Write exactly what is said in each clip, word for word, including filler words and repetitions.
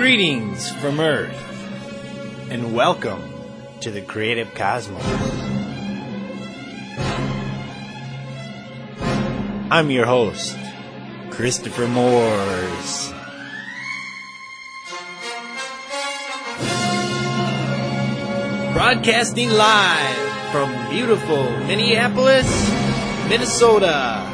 Greetings from Earth, and welcome to the Creative Cosmos. I'm your host, Christopher Moores. Broadcasting live from beautiful Minneapolis, Minnesota.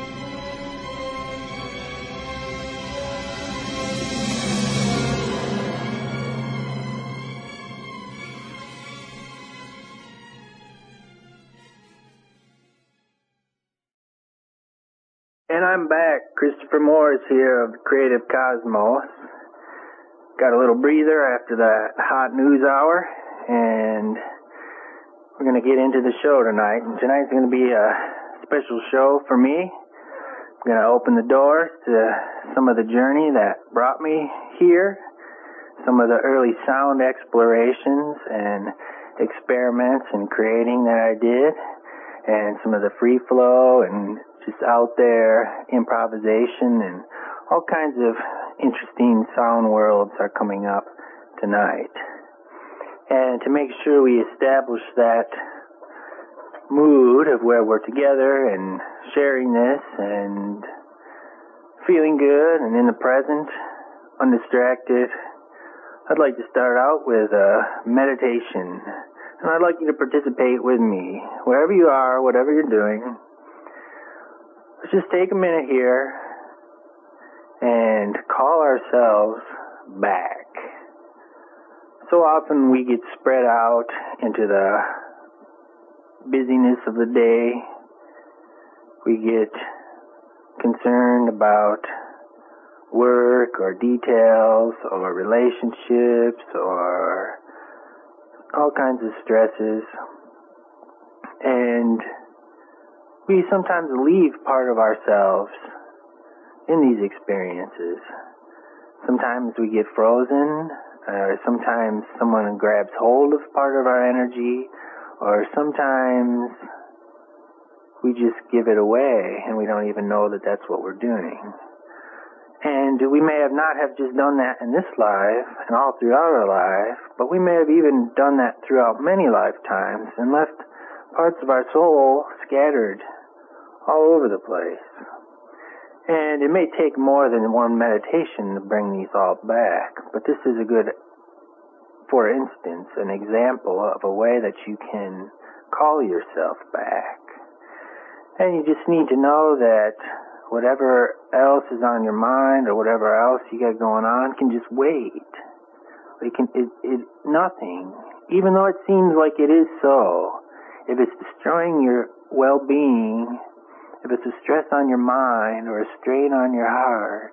And I'm back. Christopher Moores here of the Creative Cosmos. Got a little breather after that hot news hour, and we're going to get into the show tonight. And tonight's going to be a special show for me. I'm going to open the doors to some of the journey that brought me here, some of the early sound explorations and experiments and creating that I did, and some of the free flow and just out there improvisation, and all kinds of interesting sound worlds are coming up tonight. And to make sure we establish that mood of where we're together and sharing this and feeling good and in the present, undistracted, I'd like to start out with a meditation. And I'd like you to participate with me, wherever you are, whatever you're doing. Let's just take a minute here and call ourselves back. So often we get spread out into the busyness of the day. We get concerned about work or details or relationships or all kinds of stresses. And we sometimes leave part of ourselves in these experiences. Sometimes we get frozen, or sometimes someone grabs hold of part of our energy, or sometimes we just give it away and we don't even know that that's what we're doing. And we may have not have just done that in this life and all throughout our life, but we may have even done that throughout many lifetimes and left parts of our soul scattered all over the place. And it may take more than one meditation to bring these all back, but this is a good, for instance, an example of a way that you can call yourself back. And you just need to know that whatever else is on your mind or whatever else you got going on can just wait. It can, it, it, nothing, even though it seems like it is so, if it's destroying your well-being, if it's a stress on your mind or a strain on your heart,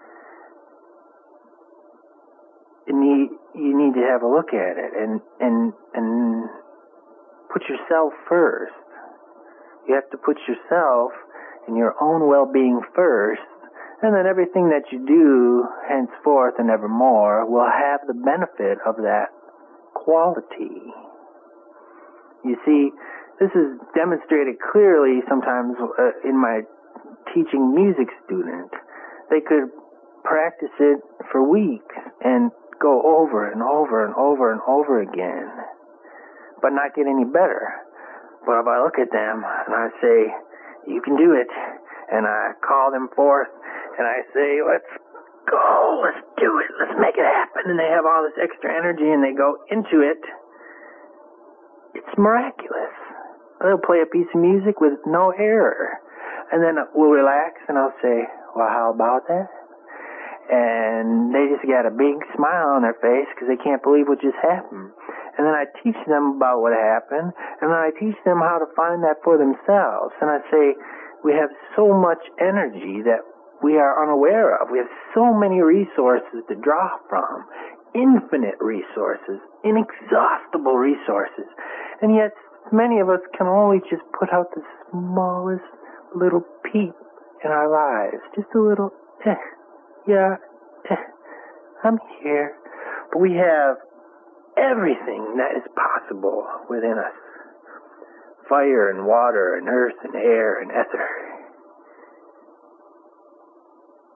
you need, you need to have a look at it and, and, and put yourself first. You have to put yourself and your own well-being first, and then everything that you do henceforth and evermore will have the benefit of that quality. You see, this is demonstrated clearly sometimes uh, in my teaching music students. They could practice it for weeks and go over and over and over and over again, but not get any better. But if I look at them and I say, you can do it, and I call them forth and I say, let's go, let's do it, let's make it happen, and they have all this extra energy and they go into it, it's miraculous. They'll play a piece of music with no error, and then we'll relax and I'll say, well, how about that? And they just got a big smile on their face because they can't believe what just happened. And then I teach them about what happened, and then I teach them how to find that for themselves. And I say, we have so much energy that we are unaware of. We have so many resources to draw from. Infinite resources, inexhaustible resources. And yet, many of us can only just put out the smallest little peep in our lives. Just a little, eh, yeah, eh, I'm here. But we have everything that is possible within us. Fire and water and earth and air and ether.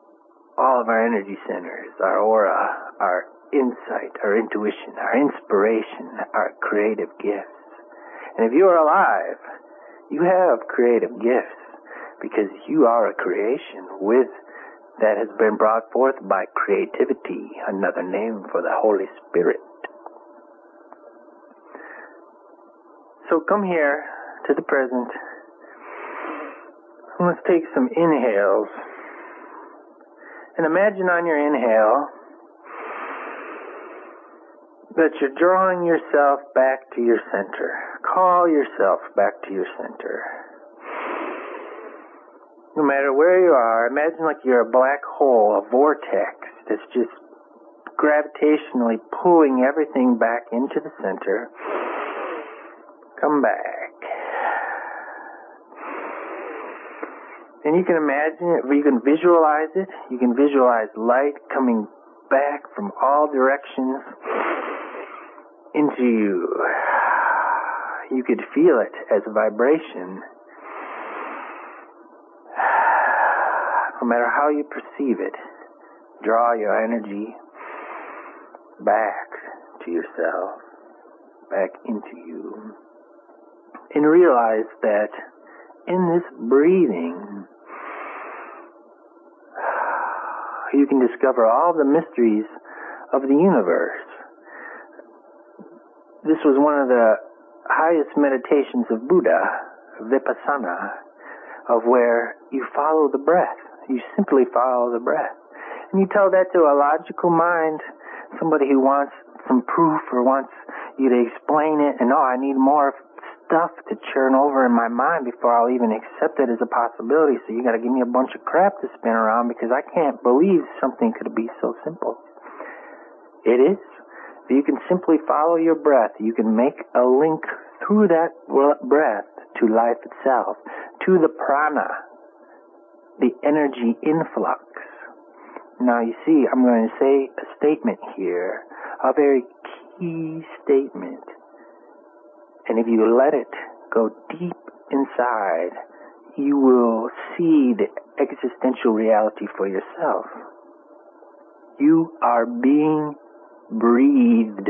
all of our energy centers, our aura, our insight, our intuition, our inspiration, our creative gifts. And if you are alive, you have creative gifts because you are a creation with that has been brought forth by creativity, another name for the Holy Spirit. So come here to the present. Let's take some inhales. And imagine on your inhale that you're drawing yourself back to your center. Call yourself back to your center. No matter where you are, imagine like you're a black hole, a vortex that's just gravitationally pulling everything back into the center. Come back. And you can imagine it, you can visualize it. You can visualize light coming back from all directions into you. You could feel it as a vibration. No matter how you perceive it, draw your energy back to yourself, back into you. And realize that in this breathing, you can discover all the mysteries of the universe. This was one of the highest meditations of Buddha, Vipassana, of where you follow the breath. You simply follow the breath. And you tell that to a logical mind, somebody who wants some proof or wants you to explain it, and oh, I need more stuff to churn over in my mind before I'll even accept it as a possibility, so you got to give me a bunch of crap to spin around because I can't believe something could be so simple. It is. If you can simply follow your breath, you can make a link through that breath to life itself, to the prana, the energy influx. Now you see, I'm going to say a statement here, a very key statement. And if you let it go deep inside, you will see the existential reality for yourself. You are being breathed.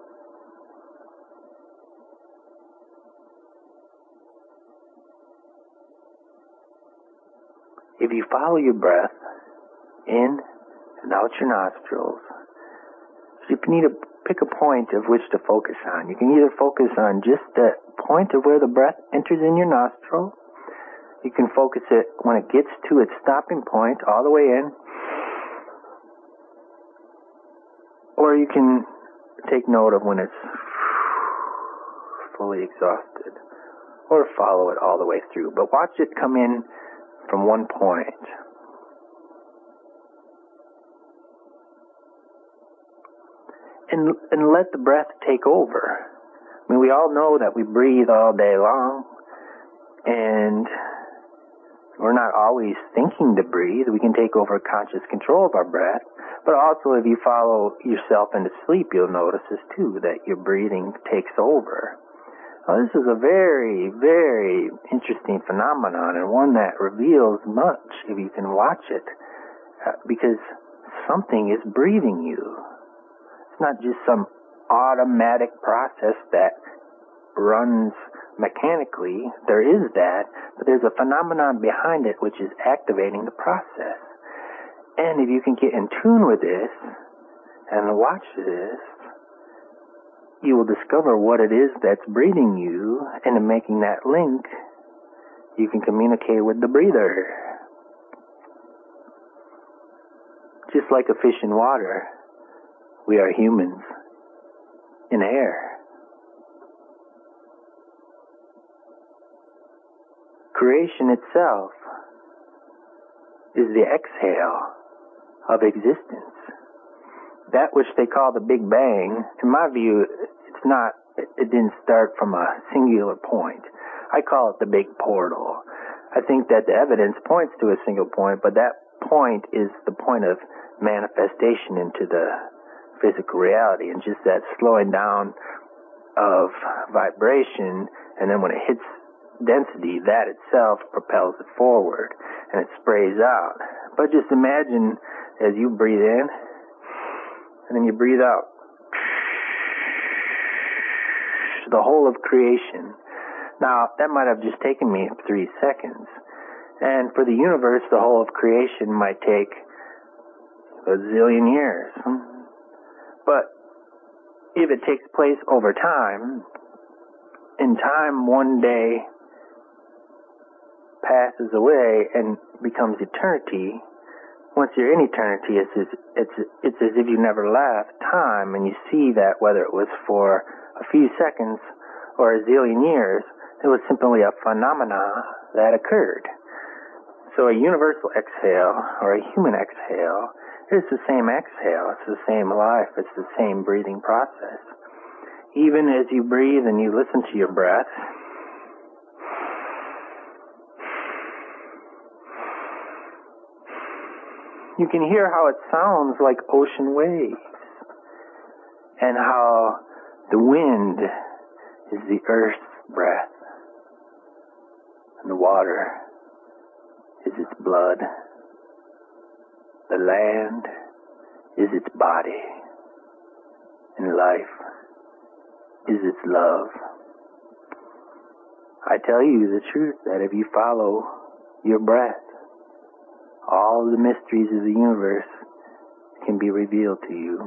If you follow your breath in and out your nostrils, you need to pick a point of which to focus on. You can either focus on just the point of where the breath enters in your nostril. You can focus it when it gets to its stopping point, all the way in. Or you can take note of when it's fully exhausted. Or follow it all the way through. But watch it come in from one point. And, and let the breath take over. I mean, we all know that we breathe all day long, and we're not always thinking to breathe. We can take over conscious control of our breath, but also if you follow yourself into sleep, you'll notice this too, that your breathing takes over. Now, this is a very, very interesting phenomenon, and one that reveals much if you can watch it, uh, because something is breathing you. Not just some automatic process that runs mechanically. There is that, but there's a phenomenon behind it which is activating the process. And if you can get in tune with this and watch this, you will discover what it is that's breathing you, and in making that link, you can communicate with the breather. Just like a fish in water, we are humans in air. Creation itself is the exhale of existence. That which they call the Big Bang, in my view, it's not, it didn't start from a singular point. I call it the big portal. I think that the evidence points to a single point, but that point is the point of manifestation into the physical reality, and just that slowing down of vibration, and then when it hits density, that itself propels it forward and it sprays out. But just imagine as you breathe in, and then you breathe out. The whole of creation. Now, that might have just taken me three seconds. And for the universe, the whole of creation might take a zillion years. But if it takes place over time, in time one day passes away and becomes eternity. Once you're in eternity, it's as, it's, it's as if you never left time, and you see that whether it was for a few seconds or a zillion years, it was simply a phenomena that occurred. So a universal exhale or a human exhale is the same exhale. It's the same life. It's the same breathing process. Even as you breathe and you listen to your breath, you can hear how it sounds like ocean waves, and how the wind is the earth's breath, and the water is its blood. The land is its body, and life is its love. I tell you the truth that if you follow your breath, all the mysteries of the universe can be revealed to you.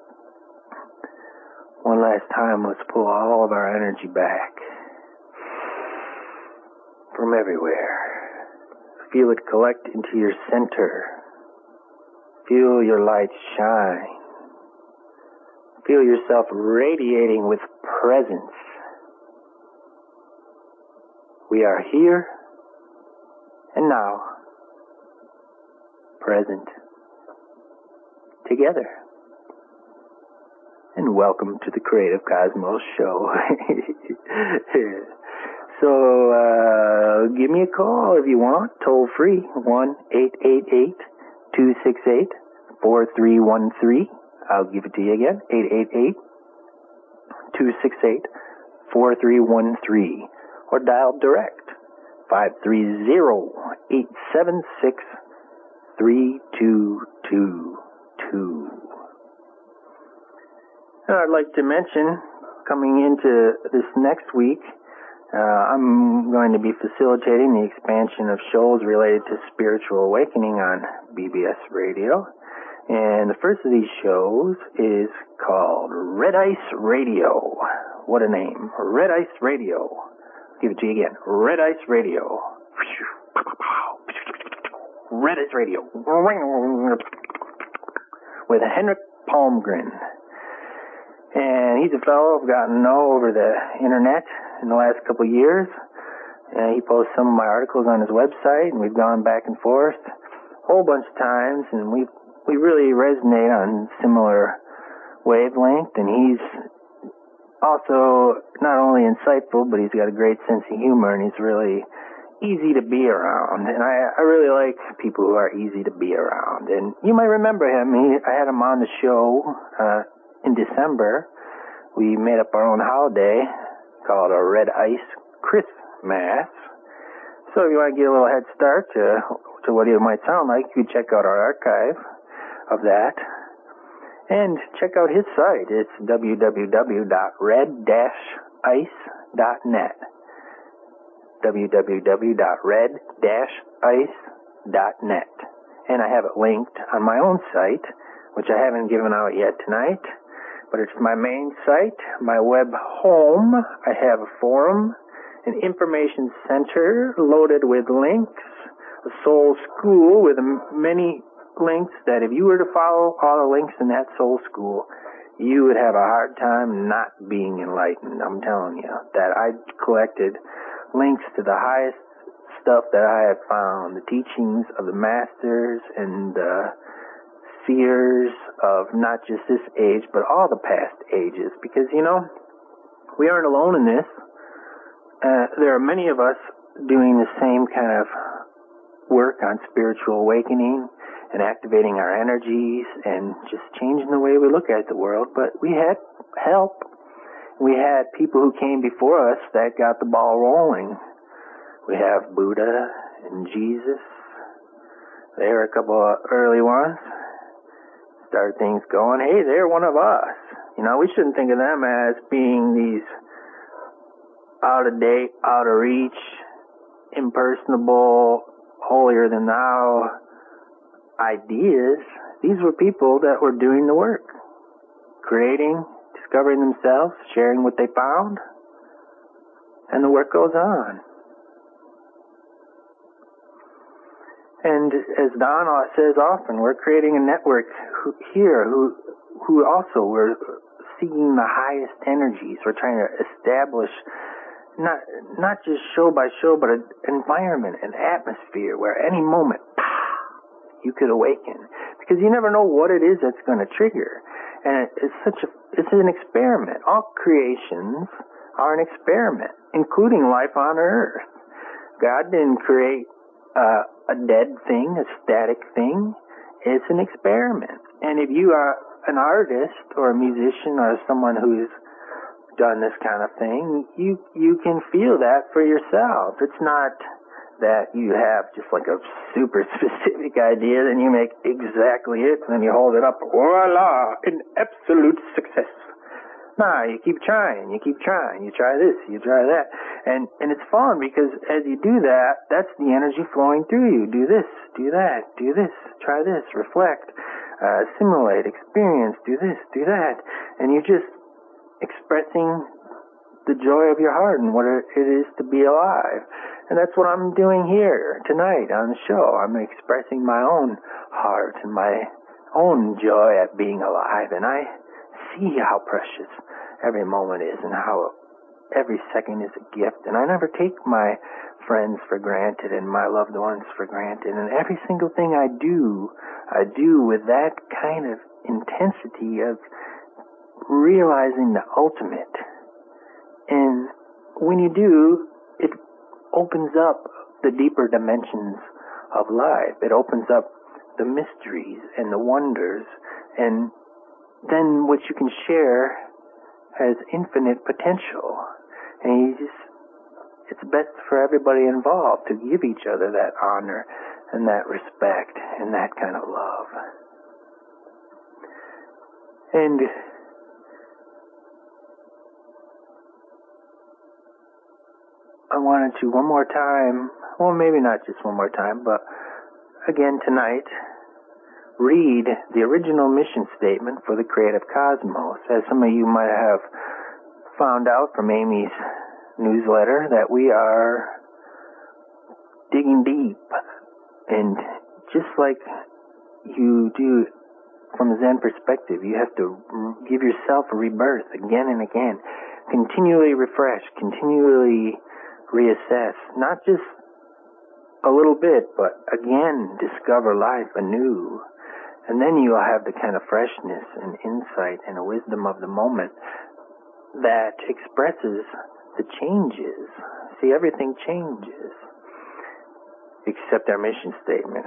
One last time, let's pull all of our energy back from everywhere. Feel it collect into your center. Feel your light shine. Feel yourself radiating with presence. We are here and now, present, together. And welcome to the Creative Cosmos Show. So, uh, give me a call if you want, toll free, one eight eight eight, two six eight, four three one three. I'll give it to you again, eight eight eight, two six eight, four three one three. Or dial direct, five three zero, eight seven six, three two two two. I'd like to mention, coming into this next week, Uh, I'm going to be facilitating the expansion of shows related to spiritual awakening on B B S Radio. And the first of these shows is called Red Ice Radio. What a name. Red Ice Radio. I'll give it to you again. Red Ice Radio. Red Ice Radio. With Henrik Palmgren. And he's a fellow I've gotten to know over the internet in the last couple of years. And he posts some of my articles on his website, and we've gone back and forth a whole bunch of times, and we we really resonate on similar wavelength. And he's also not only insightful, but he's got a great sense of humor, and he's really easy to be around. And I, I really like people who are easy to be around. And you might remember him. He, I had him on the show uh, in December. We made up our own holiday called a Red Ice Christmas. So if you want to get a little head start to, to what it might sound like, you can check out our archive of that. And check out his site. It's w w w dot red dash ice dot net. w w w dot red dash ice dot net. And I have it linked on my own site, which I haven't given out yet tonight. But it's my main site, my web home. I have a forum, an information center loaded with links, a soul school with many links that if you were to follow all the links in that soul school, you would have a hard time not being enlightened. I'm telling you that I collected links to the highest stuff that I have found, the teachings of the masters and the fears of not just this age, but all the past ages. Because, you know, we aren't alone in this. Uh, there are many of us doing the same kind of work on spiritual awakening and activating our energies and just changing the way we look at the world. But we had help. We had people who came before us that got the ball rolling. We have Buddha and Jesus. They were a couple of early ones. start things going, hey, they're one of us. You know, we shouldn't think of them as being these out of date, out of reach, impersonable, holier than thou ideas. These were people that were doing the work, creating, discovering themselves, sharing what they found, and the work goes on. And as Don says often, we're creating a network who, here who who also we're seeking the highest energies. We're trying to establish not not just show by show, but an environment, an atmosphere where any moment you could awaken, because you never know what it is that's going to trigger. And it's such a it's an experiment. All creations are an experiment, including life on Earth. God didn't create uh, a dead thing, a static thing. It's an experiment. And if you are an artist or a musician or someone who's done this kind of thing, you you can feel that for yourself. It's not that you have just like a super specific idea, then you make exactly it, and then you hold it up, voila, an absolute success. Nah, you keep trying, you keep trying, you try this, you try that. And and it's fun because as you do that, that's the energy flowing through you. Do this, do that, do this, try this, reflect, uh, assimilate, experience, do this, do that. And you're just expressing the joy of your heart and what it is to be alive. And that's what I'm doing here tonight on the show. I'm expressing my own heart and my own joy at being alive. And I see how precious every moment is and how every second is a gift. And I never take my friends for granted and my loved ones for granted. And every single thing I do, I do with that kind of intensity of realizing the ultimate. And when you do, it opens up the deeper dimensions of life. It opens up the mysteries and the wonders, and then what you can share has infinite potential. And you just, it's best for everybody involved to give each other that honor and that respect and that kind of love. And I wanted to one more time, well, maybe not just one more time, but again tonight, read the original mission statement for the Creative Cosmos. As some of you might have found out from Amy's newsletter, that we are digging deep. And just like you do from a Zen perspective, you have to give yourself a rebirth again and again. Continually refresh, continually reassess, not just a little bit, but again discover life anew. And then you'll have the kind of freshness and insight and wisdom of the moment that expresses the changes. See, everything changes, except our mission statement,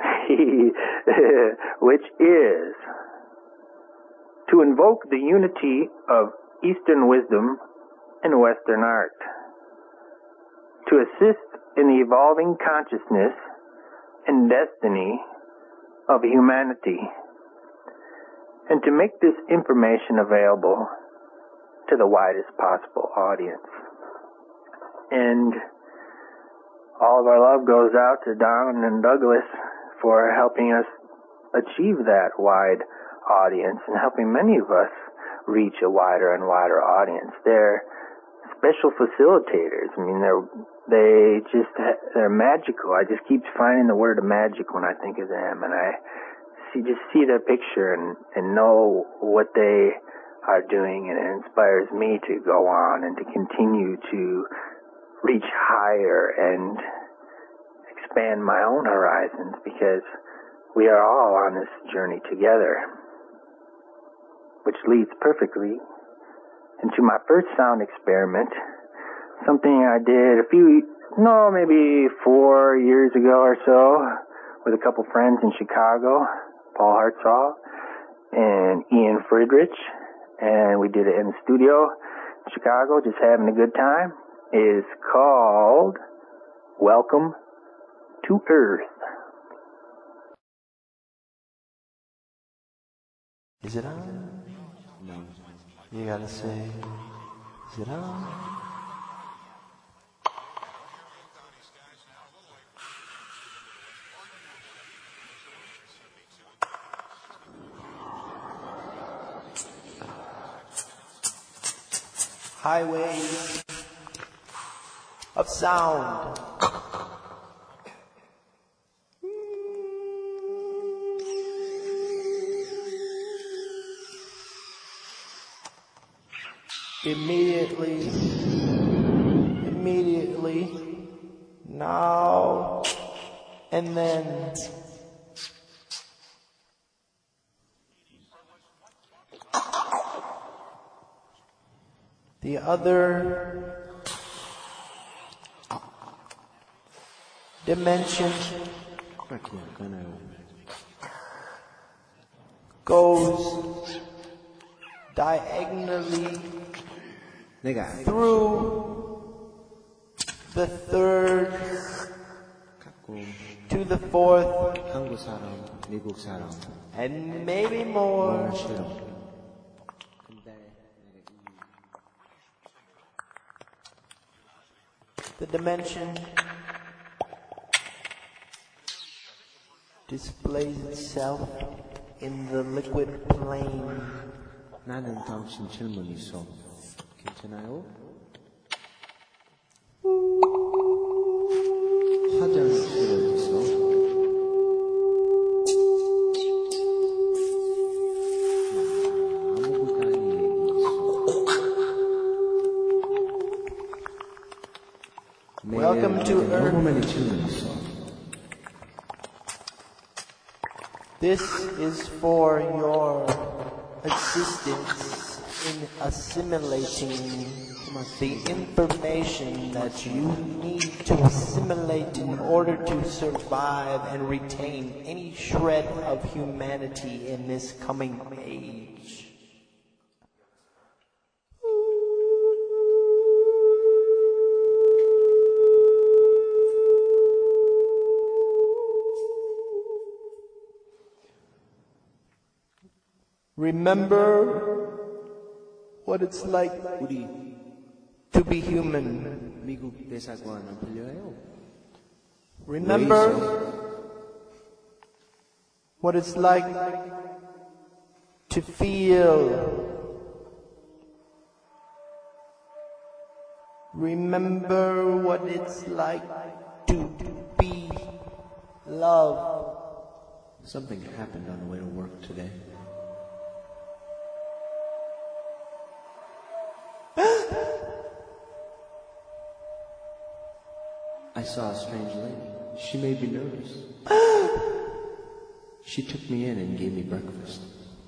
which is to invoke the unity of Eastern wisdom and Western art, to assist in the evolving consciousness and destiny of humanity, and to make this information available to the widest possible audience. And all of our love goes out to Don and Douglas for helping us achieve that wide audience and helping many of us reach a wider and wider audience. They're special facilitators. I mean, they're they just they're magical. I just keep finding the word magic when I think of them, and I see just see their picture and and know what they are doing, and it inspires me to go on and to continue to reach higher and expand my own horizons, because we are all on this journey together, which leads perfectly into my first sound experiment, something I did a few, no, maybe four years ago or so with a couple friends in Chicago, Paul Hartzall and Ian Friedrich, and we did it in the studio in Chicago, just having a good time. It is called Welcome to Earth. Is it on? No. You gotta say, is it on? Highways of sound. Immediately, immediately, now, and then. The other dimension goes diagonally through the third to the fourth and maybe more. The dimension displays itself in the liquid plane. 나는 당신 질문 있어. 괜찮아요? 화장실 어디 있어? 아무것도 아닌 얘기 있어. Welcome to Earth. 너무 많이 질문 있어. This is for your assistance in assimilating the information that you need to assimilate in order to survive and retain any shred of humanity in this coming age. Remember what it's like 우리 to be human. 미국 대사관 안 풀려요? Remember what it's like to feel. Remember what it's like to be loved. Something happened on the way to work today. I saw a strange lady. She made me nervous. She took me in and gave me breakfast.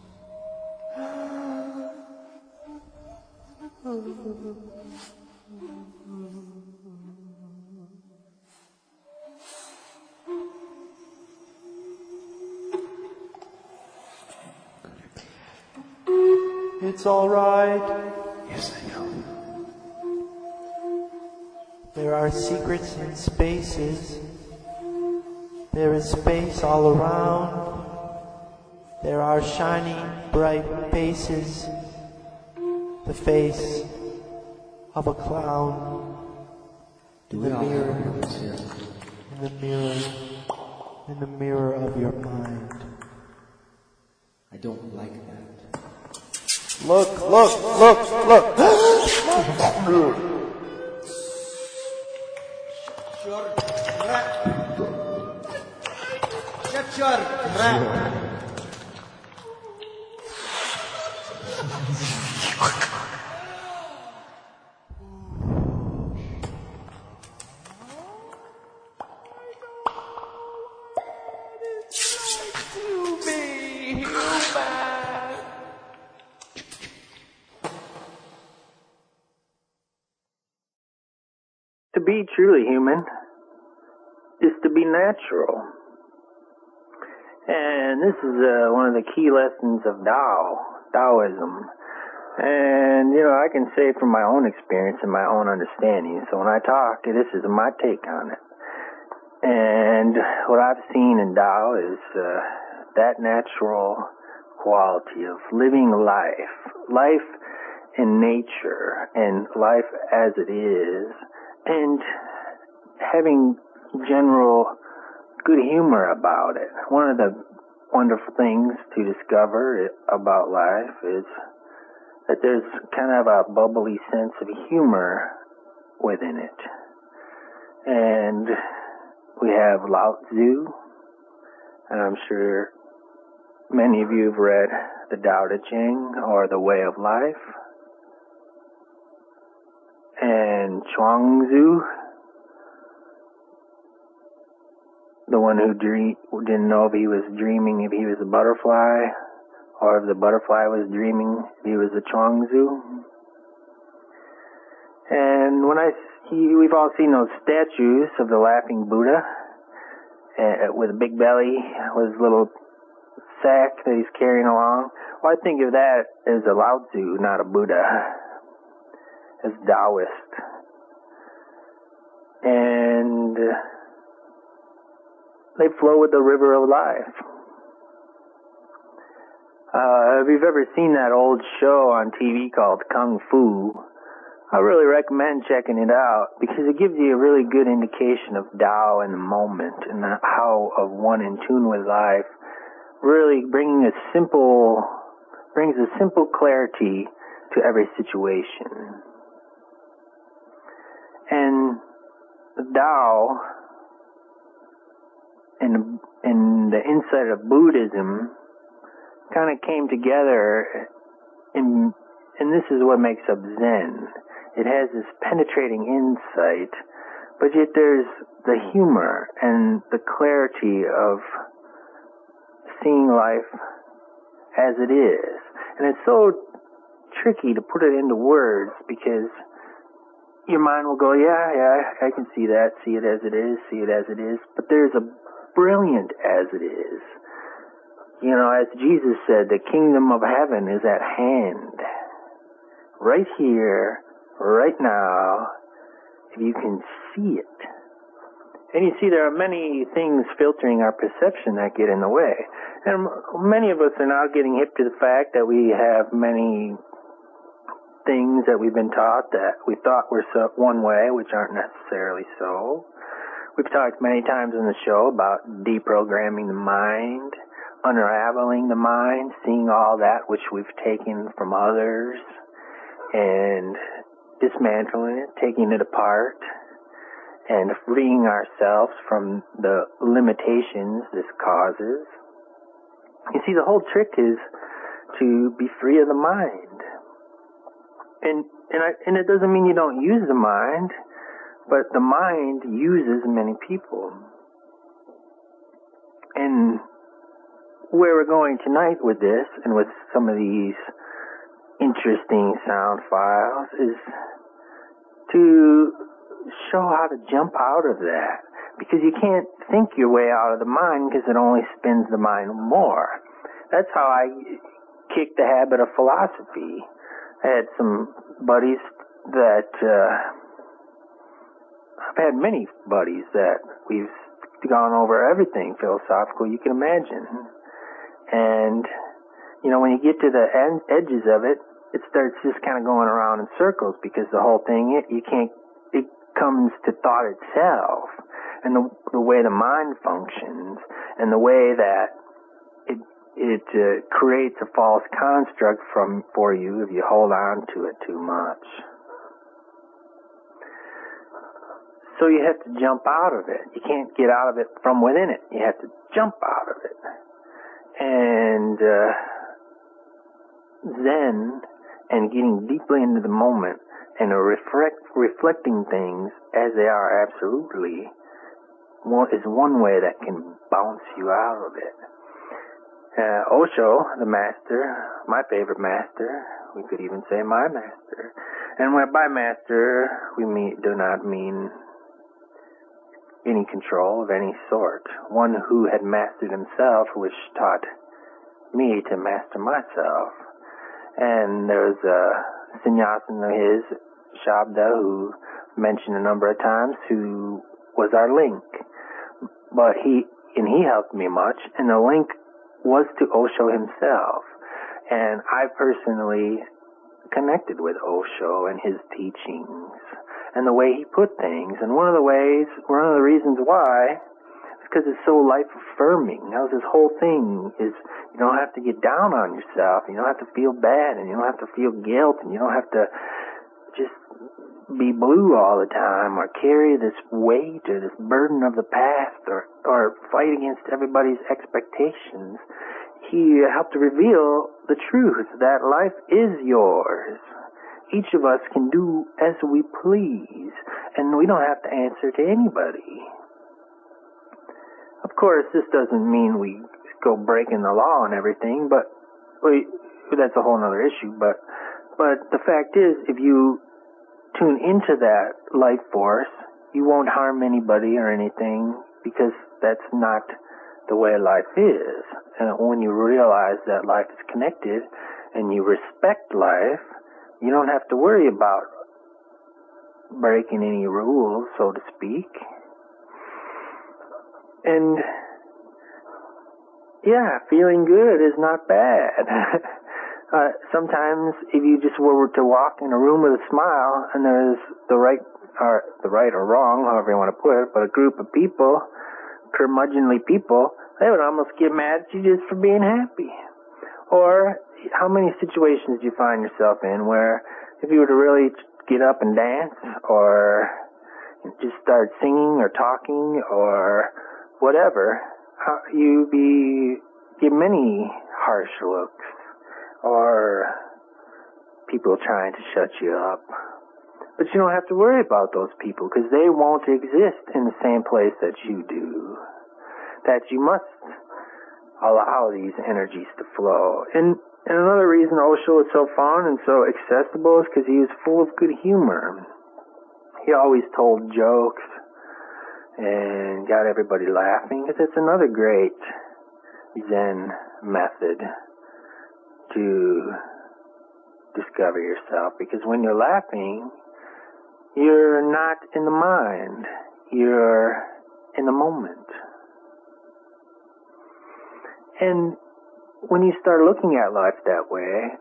It's all right. Yes, I know. There are secrets in spaces. There is space all around. There are shiny, bright faces. The face of a clown. Do In we the all mirror. have purpose here? In the mirror. In the mirror of your mind. I don't like that. Look, look, look, look. Shut your trap. To be truly human is to be natural. And this is uh, one of the key lessons of Tao, Taoism. And, you know, I can say from my own experience and my own understanding. So when I talk, this is my take on it. And what I've seen in Tao is uh, that natural quality of living life, life in nature and life as it is, and having general good humor about it. One of the wonderful things to discover about life is that there's kind of a bubbly sense of humor within it. And we have Lao Tzu, and I'm sure many of you have read the Tao Te Ching, or The Way of Life, and Chuang Tzu, the one who dream, didn't know if he was dreaming if he was a butterfly, or if the butterfly was dreaming if he was a Chuang Tzu. And when I, he, we've all seen those statues of the laughing Buddha, uh, with a big belly, with his little sack that he's carrying along. Well, I think of that as a Lao Tzu, not a Buddha, as Taoist. And uh, they flow with the river of life. Uh, if you've ever seen that old show on T V called Kung Fu, I really recommend checking it out, because it gives you a really good indication of Tao in the moment, and how of one in tune with life, really bringing a simple, brings a simple clarity to every situation. And the Tao, and, and the insight of Buddhism, kind of came together, in, and this is what makes up Zen. It has this penetrating insight, but yet there's the humor and the clarity of seeing life as it is. And it's so tricky to put it into words, because your mind will go, yeah, yeah, I can see that, see it as it is, see it as it is, but there's a brilliant as it is. You know, as Jesus said, the kingdom of heaven is at hand. Right here, right now, if you can see it. And you see, there are many things filtering our perception that get in the way. And many of us are now getting hip to the fact that we have many things that we've been taught that we thought were so one way, which aren't necessarily so. We've talked many times in the show about deprogramming the mind, unraveling the mind, seeing all that which we've taken from others, and dismantling it, taking it apart, and freeing ourselves from the limitations this causes. You see, the whole trick is to be free of the mind. And and, I, and it doesn't mean you don't use the mind, but the mind uses many people. And where we're going tonight with this, and with some of these interesting sound files, is to show how to jump out of that. Because you can't think your way out of the mind, because it only spins the mind more. That's how I kicked the habit of philosophy. I had some buddies that, uh, I've had many buddies that we've gone over everything philosophical you can imagine. And, you know, when you get to the ed- edges of it, it starts just kind of going around in circles, because the whole thing, it, you can't, it comes to thought itself, and the, the way the mind functions, and the way that it, it uh, creates a false construct from, for you if you hold on to it too much. So you have to jump out of it. You can't get out of it from within it. You have to jump out of it. And uh, Zen, and getting deeply into the moment, and a reflect, reflecting things as they are absolutely, one, is one way that can bounce you out of it. Uh, Osho, the master, my favorite master, we could even say my master. And when by master, we mean, do not mean any control of any sort. One who had mastered himself, which taught me to master myself. And there's a sannyasin of his, Shabda, who mentioned a number of times, who was our link. But he, and he helped me much, and the link was to Osho himself. And I personally connected with Osho and his teachings and the way he put things. And one of the ways, one of the reasons why, is because it's so life-affirming. Now, this whole thing is you don't have to get down on yourself. You don't have to feel bad, and you don't have to feel guilt, and you don't have to just be blue all the time or carry this weight or this burden of the past or, or fight against everybody's expectations. He helped to reveal the truth that life is yours. Each of us can do as we please, and we don't have to answer to anybody. Of course, this doesn't mean we go breaking the law and everything, but we, that's a whole other issue. But, but the fact is, if you tune into that life force, you won't harm anybody or anything, because that's not the way life is. And when you realize that life is connected and you respect life, you don't have to worry about breaking any rules, so to speak. And yeah, feeling good is not bad. uh, sometimes if you just were to walk in a room with a smile and there's the right or the right or wrong, however you want to put it, but a group of people, curmudgeonly people, they would almost get mad at you just for being happy. Or how many situations do you find yourself in where if you were to really get up and dance or just start singing or talking or whatever, how you be get many harsh looks or people trying to shut you up. But you don't have to worry about those people because they won't exist in the same place that you do. That you must allow these energies to flow. And, and another reason Osho is so fun and so accessible is because he was full of good humor. He always told jokes and got everybody laughing, because it's another great Zen method to discover yourself. Because when you're laughing, you're not in the mind. You're in the moment. And when you start looking at life that way,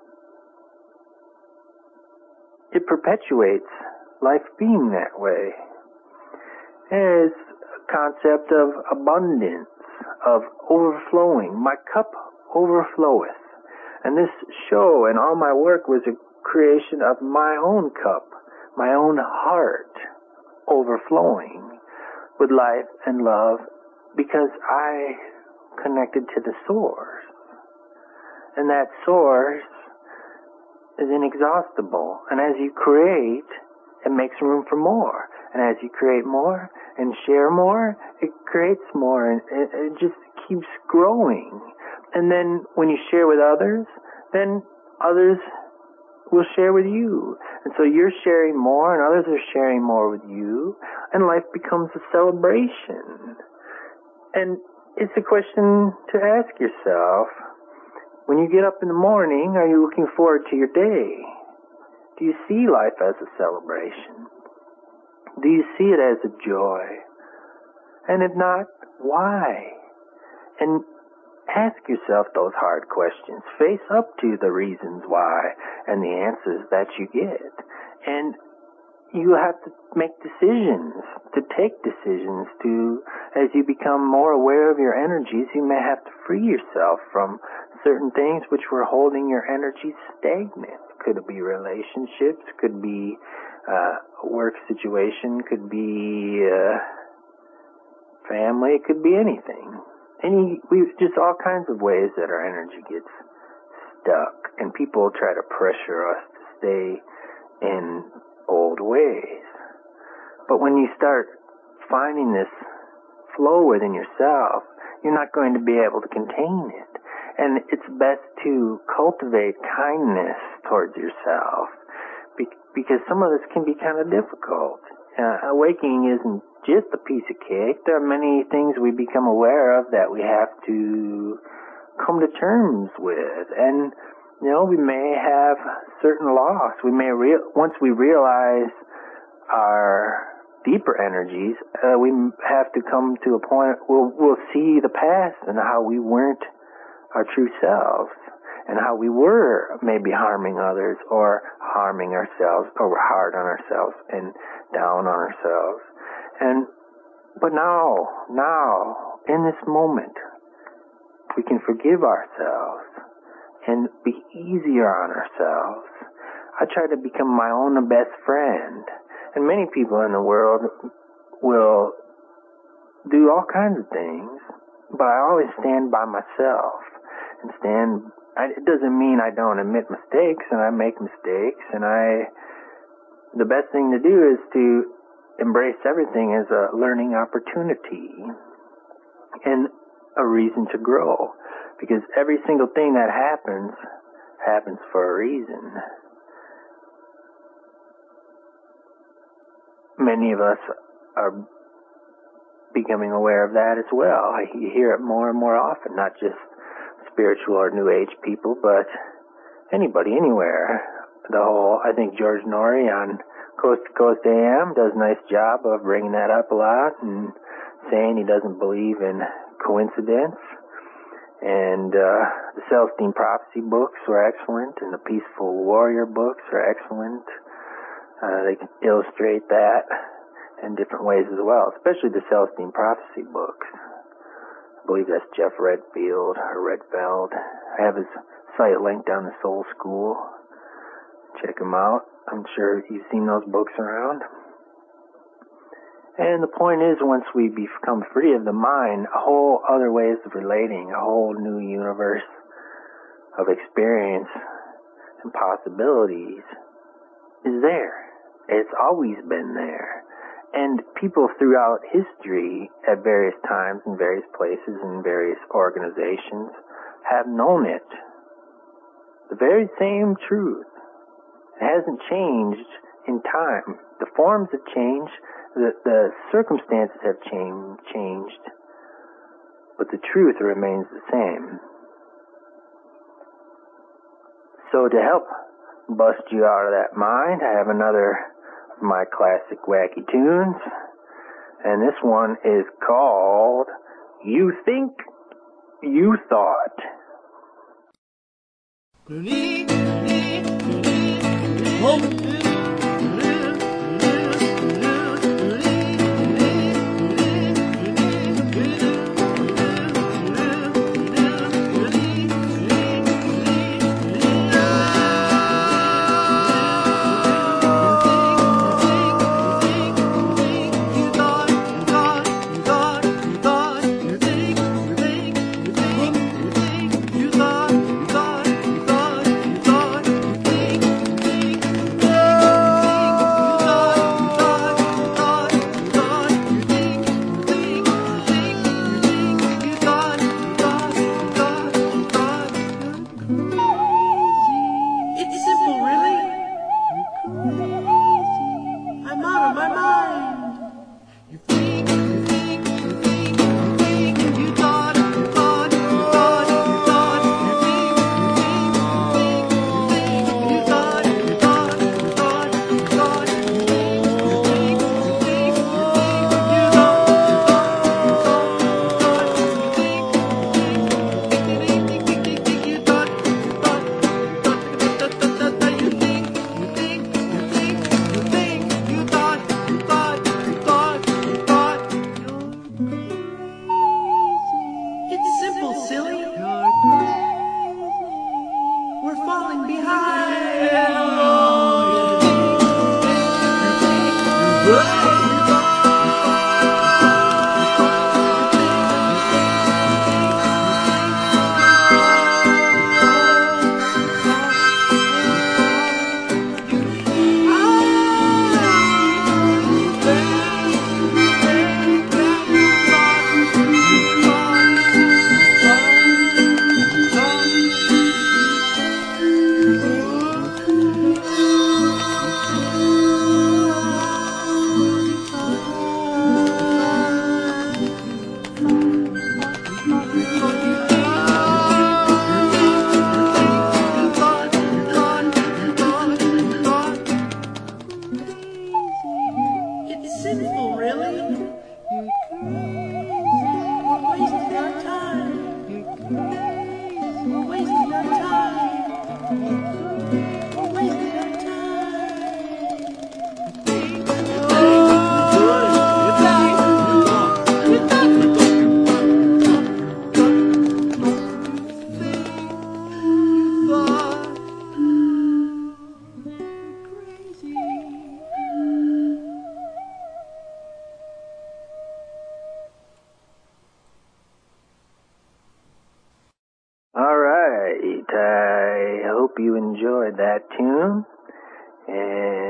it perpetuates life being that way. And it's a concept of abundance, of overflowing. My cup overfloweth. And this show and all my work was a creation of my own cup, my own heart overflowing with life and love, because I connected to the source. And that source is inexhaustible. And as you create, it makes room for more. And as you create more and share more, it creates more. And it, it just keeps growing. And then when you share with others, then others will share with you. And so you're sharing more and others are sharing more with you. And life becomes a celebration. And it's a question to ask yourself. When you get up in the morning, are you looking forward to your day? Do you see life as a celebration? Do you see it as a joy? And if not, why? And ask yourself those hard questions. Face up to the reasons why and the answers that you get. And you have to make decisions, to take decisions to, as you become more aware of your energies, you may have to free yourself from certain things which were holding your energy stagnant. Could it be relationships, could be uh, a work situation, could be uh, family, it could be anything. Any, we just all kinds of ways that our energy gets stuck, and people try to pressure us to stay in old ways. But when you start finding this flow within yourself, you're not going to be able to contain it. And it's best to cultivate kindness towards yourself, be- because some of this can be kind of difficult. Uh, awakening isn't just a piece of cake. There are many things we become aware of that we have to come to terms with. And you know, we may have certain loss. We may real once we realize our deeper energies, uh, we have to come to a point where we'll see the past and how we weren't our true selves. and how we were maybe harming others or harming ourselves, or we're hard on ourselves and down on ourselves. And but now, now, in this moment, we can forgive ourselves and be easier on ourselves. I try to become my own best friend. And many people in the world will do all kinds of things, but I always stand by myself and stand. I, it doesn't mean I don't admit mistakes, and I make mistakes, and I. The best thing to do is to embrace everything as a learning opportunity and a reason to grow, because every single thing that happens happens for a reason. Many of us are becoming aware of that as well. You hear it more and more often, not just spiritual or New Age people, but anybody, anywhere. The whole, I think George Norrie on Coast to Coast A M does a nice job of bringing that up a lot and saying he doesn't believe in coincidence. And uh, the Celestine Prophecy books were excellent, and the Peaceful Warrior books are excellent. Uh, they can illustrate that in different ways as well, especially the Celestine Prophecy books. I believe that's Jeff Redfield or Redfeld. I have his site linked down the Soul School. Check him out. I'm sure you've seen those books around. And the point is, once we become free of the mind, a whole other ways of relating, a whole new universe of experience and possibilities is there. It's always been there. And people throughout history at various times in various places and various organizations have known it. The very same truth. It hasn't changed in time. The forms have changed, the, the circumstances have changed, changed, but the truth remains the same. So to help bust you out of that mind, I have another of my classic wacky tunes, and this one is called You Think You Thought.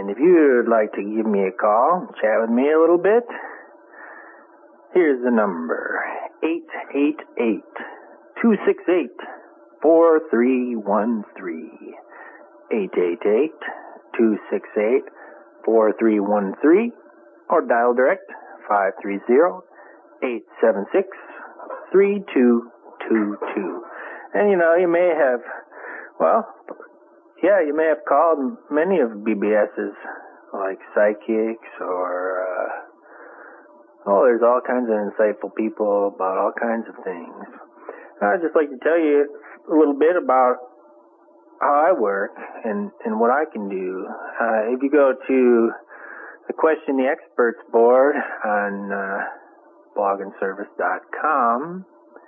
And if you'd like to give me a call, chat with me a little bit, here's the number, eight eight eight, two six eight, four three one three. eight eight eight, two six eight, four three one three, or dial direct, five three zero, eight seven six, three two two two. And you know, you may have, well, yeah, you may have called many of BBS's, like psychics or, uh, oh, there's all kinds of insightful people about all kinds of things. And I'd just like to tell you a little bit about how I work and, and what I can do. Uh, if you go to the Question the Experts board on uh, blog and service dot com,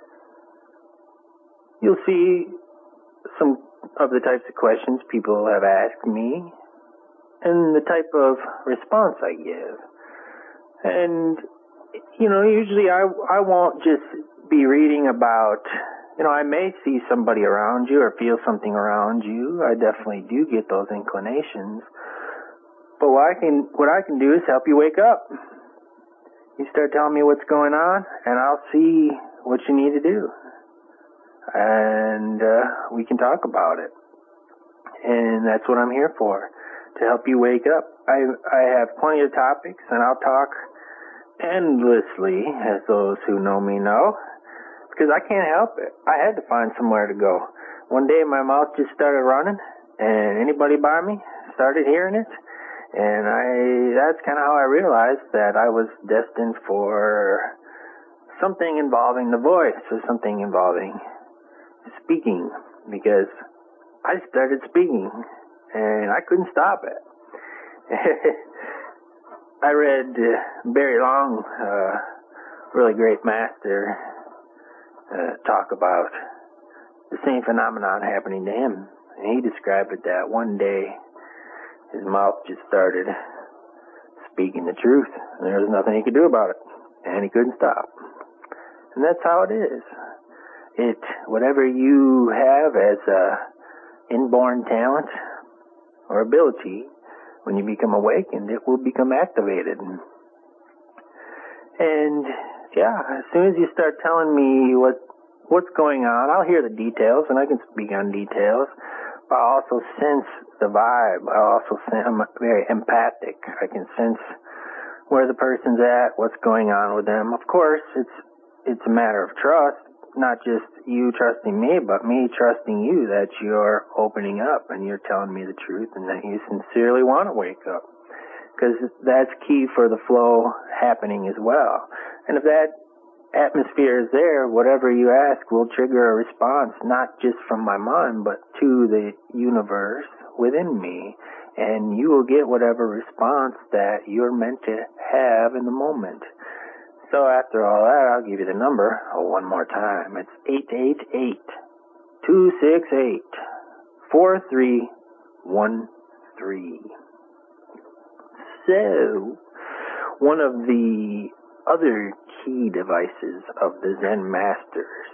you'll see some of the types of questions people have asked me and the type of response I give. And, you know, usually I, I won't just be reading about, you know, I may see somebody around you or feel something around you. I definitely do get those inclinations. But what I can, what I can do is help you wake up. You start telling me what's going on, and I'll see what you need to do. And uh, we can talk about it. And that's what I'm here for, to help you wake up. I, I have plenty of topics, and I'll talk endlessly, as those who know me know, because I can't help it. I had to find somewhere to go. One day my mouth just started running, and anybody by me started hearing it, and I that's kind of how I realized that I was destined for something involving the voice, or something involving speaking, because I started speaking, and I couldn't stop it. I read uh, Barry Long, uh, really great master, uh, talk about the same phenomenon happening to him. And he described it that one day his mouth just started speaking the truth, and there was nothing he could do about it, and he couldn't stop. And that's how it is. It, whatever you have as a inborn talent or ability, when you become awakened, it will become activated. And, yeah, as soon as you start telling me what what's going on, I'll hear the details, and I can speak on details, but I also sense the vibe. I also sense, I'm very empathic. I can sense where the person's at, what's going on with them. Of course, it's it's a matter of trust, not just you trusting me, but me trusting you that you're opening up and you're telling me the truth and that you sincerely want to wake up. Because that's key for the flow happening as well. And if that atmosphere is there, whatever you ask will trigger a response, not just from my mind, but to the universe within me. And you will get whatever response that you're meant to have in the moment. So after all that, I'll give you the number oh, one more time. It's eight eight eight, two six eight, four three one three. So, one of the other key devices of the Zen Masters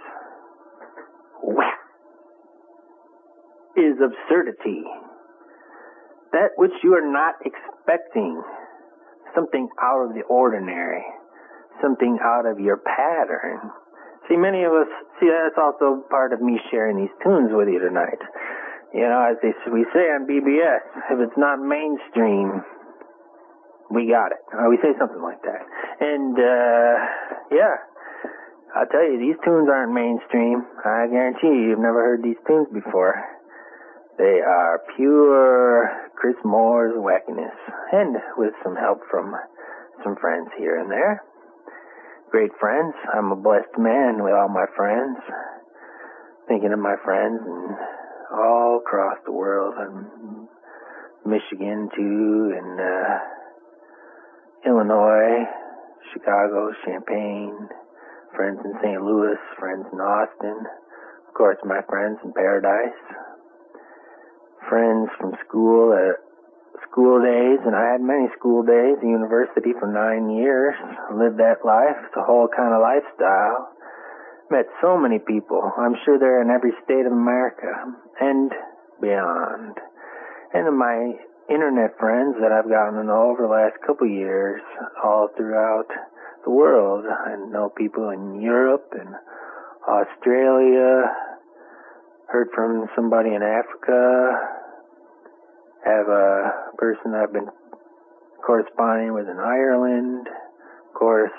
is absurdity. That which you are not expecting, something out of the ordinary, something out of your pattern. See, many of us, see, that's also part of me sharing these tunes with you tonight. You know, as they, we say on B B S, if it's not mainstream, we got it. Or we say something like that. And, uh, yeah, I'll tell you, these tunes aren't mainstream. I guarantee you, you've never heard these tunes before. They are pure Chris Moore's wackiness, and with some help from some friends here and there. Great friends. I'm a blessed man with all my friends. Thinking of my friends and all across the world, and Michigan too, and uh, Illinois, Chicago, Champaign, friends in Saint Louis, friends in Austin, of course my friends in Paradise, friends from school at school days, and I had many school days, the university for nine years, lived that life. It's a whole kind of lifestyle. Met so many people. I'm sure they're in every state of America and beyond. And in my internet friends that I've gotten to know over the last couple of years all throughout the world. I know people in Europe and Australia, heard from somebody in Africa, have a person I've been corresponding with in Ireland, of course,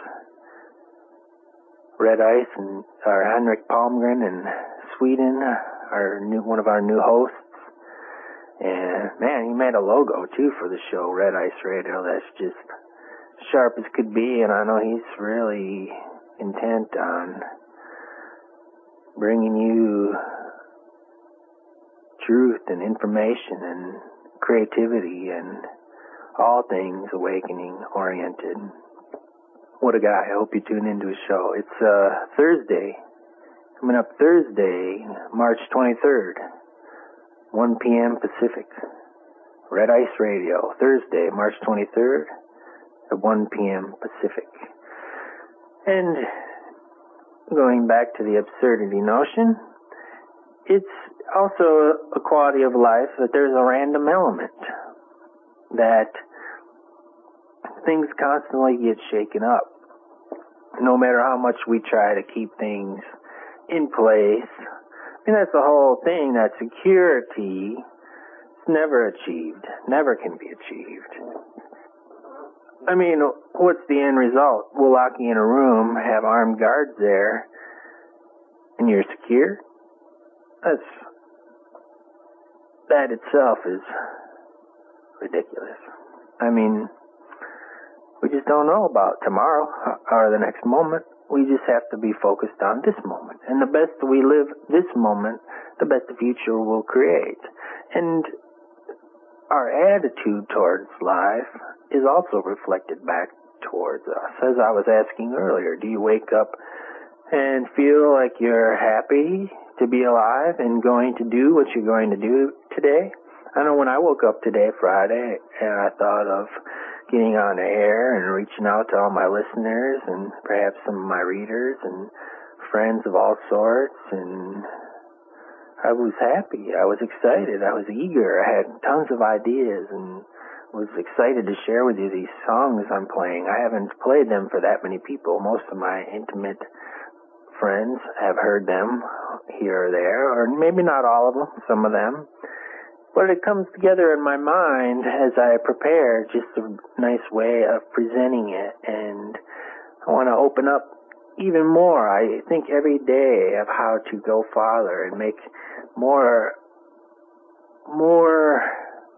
Red Ice and our Henrik Palmgren in Sweden, our new one of our new hosts. And man, he made a logo too for the show, Red Ice Radio. That's just sharp as could be, and I know he's really intent on bringing you truth and information and creativity and all things awakening oriented. What a guy. I hope you tune into his show. It's uh, Thursday, coming up Thursday, March twenty-third, one p.m. Pacific. Red Ice Radio, Thursday, March twenty-third at one p.m. Pacific. And going back to the absurdity notion, it's also a quality of life that there's a random element, that things constantly get shaken up. No matter how much we try to keep things in place, I mean, that's the whole thing, that security is never achieved, never can be achieved. I mean, what's the end result? We'll lock you in a room, have armed guards there, and you're secure? That's, that itself is ridiculous. I mean, we just don't know about tomorrow or the next moment. We just have to be focused on this moment. And the best we live this moment, the best the future will create. And our attitude towards life is also reflected back towards us. As I was asking earlier, do you wake up and feel like you're happy to be alive and going to do what you're going to do today? I know when I woke up today, Friday, and I thought of getting on the air and reaching out to all my listeners and perhaps some of my readers and friends of all sorts, and I was happy. I was excited. I was eager. I had tons of ideas and was excited to share with you these songs I'm playing. I haven't played them for that many people. Most of my intimate friends have heard them here or there, or maybe not all of them, some of them. But it comes together in my mind as I prepare, just a nice way of presenting it. And I want to open up even more. I think every day of how to go farther and make more, more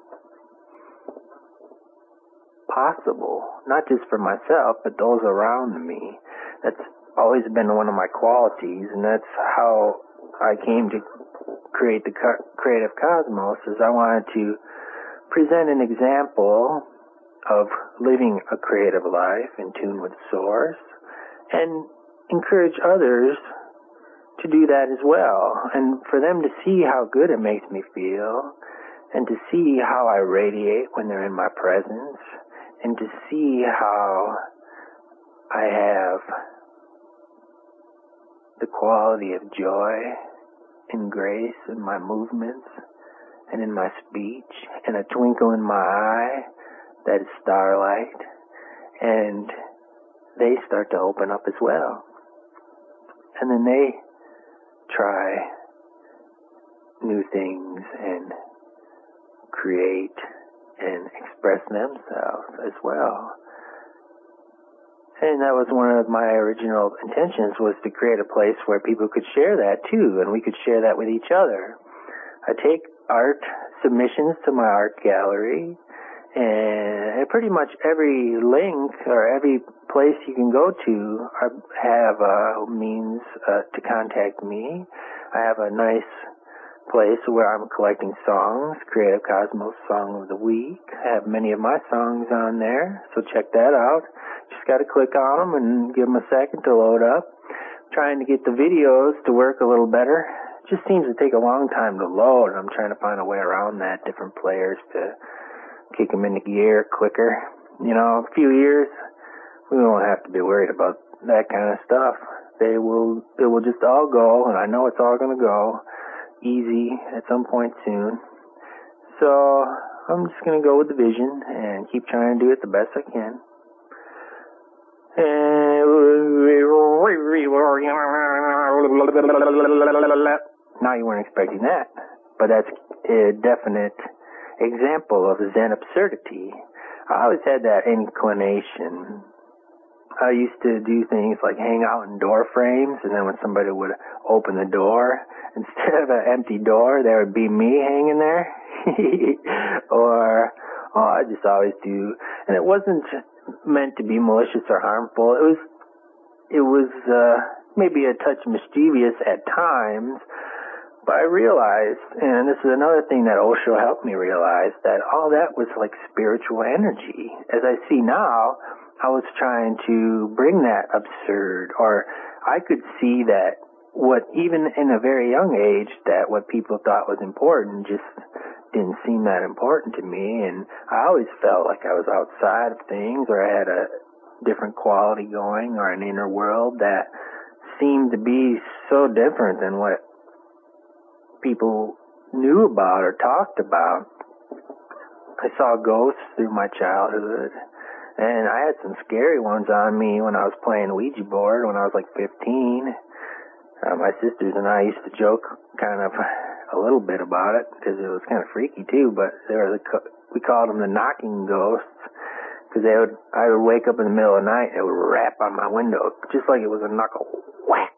possible, not just for myself, but those around me. That's always been one of my qualities, and that's how I came to create the Creative Cosmos, is I wanted to present an example of living a creative life in tune with Source and encourage others to do that as well, and for them to see how good it makes me feel and to see how I radiate when they're in my presence and to see how I have the quality of joy and grace in my movements and in my speech and a twinkle in my eye that is starlight, and they start to open up as well. And then they try new things and create and express themselves as well. And that was one of my original intentions, was to create a place where people could share that too, and we could share that with each other. I take art submissions to my art gallery, and pretty much every link or every place you can go to have a means uh, to contact me. I have a nice place where I'm collecting songs, Creative Cosmos Song of the Week. I have many of my songs on there, so check that out. Just got to click on them and give them a second to load up. Trying to get the videos to work a little better. It just seems to take a long time to load. I'm trying to find a way around that, different players to kick them into gear quicker. You know, a few years, we won't have to be worried about that kind of stuff. They will, it will just all go, and I know it's all going to go easy at some point soon. So I'm just going to go with the vision and keep trying to do it the best I can. And now you weren't expecting that, but that's a definite example of Zen absurdity. I always had that inclination. I used to do things like hang out in door frames, and then when somebody would open the door, instead of an empty door, there would be me hanging there. Or, oh, I just always do. And it wasn't meant to be malicious or harmful. It was, it was uh, maybe a touch mischievous at times, but I realized, and this is another thing that Osho helped me realize, that all that was like spiritual energy. As I see now, I was trying to bring that absurd, or I could see that what, even in a very young age, that what people thought was important just didn't seem that important to me, and I always felt like I was outside of things, or I had a different quality going, or an inner world that seemed to be so different than what people knew about or talked about. I saw ghosts through my childhood, and I had some scary ones on me when I was playing Ouija board when I was like fifteen. Uh, my sisters and I used to joke kind of a little bit about it because it was kind of freaky too, but they were the, we called them the knocking ghosts because they would, I would wake up in the middle of the night and it would rap on my window just like it was a knuckle whack.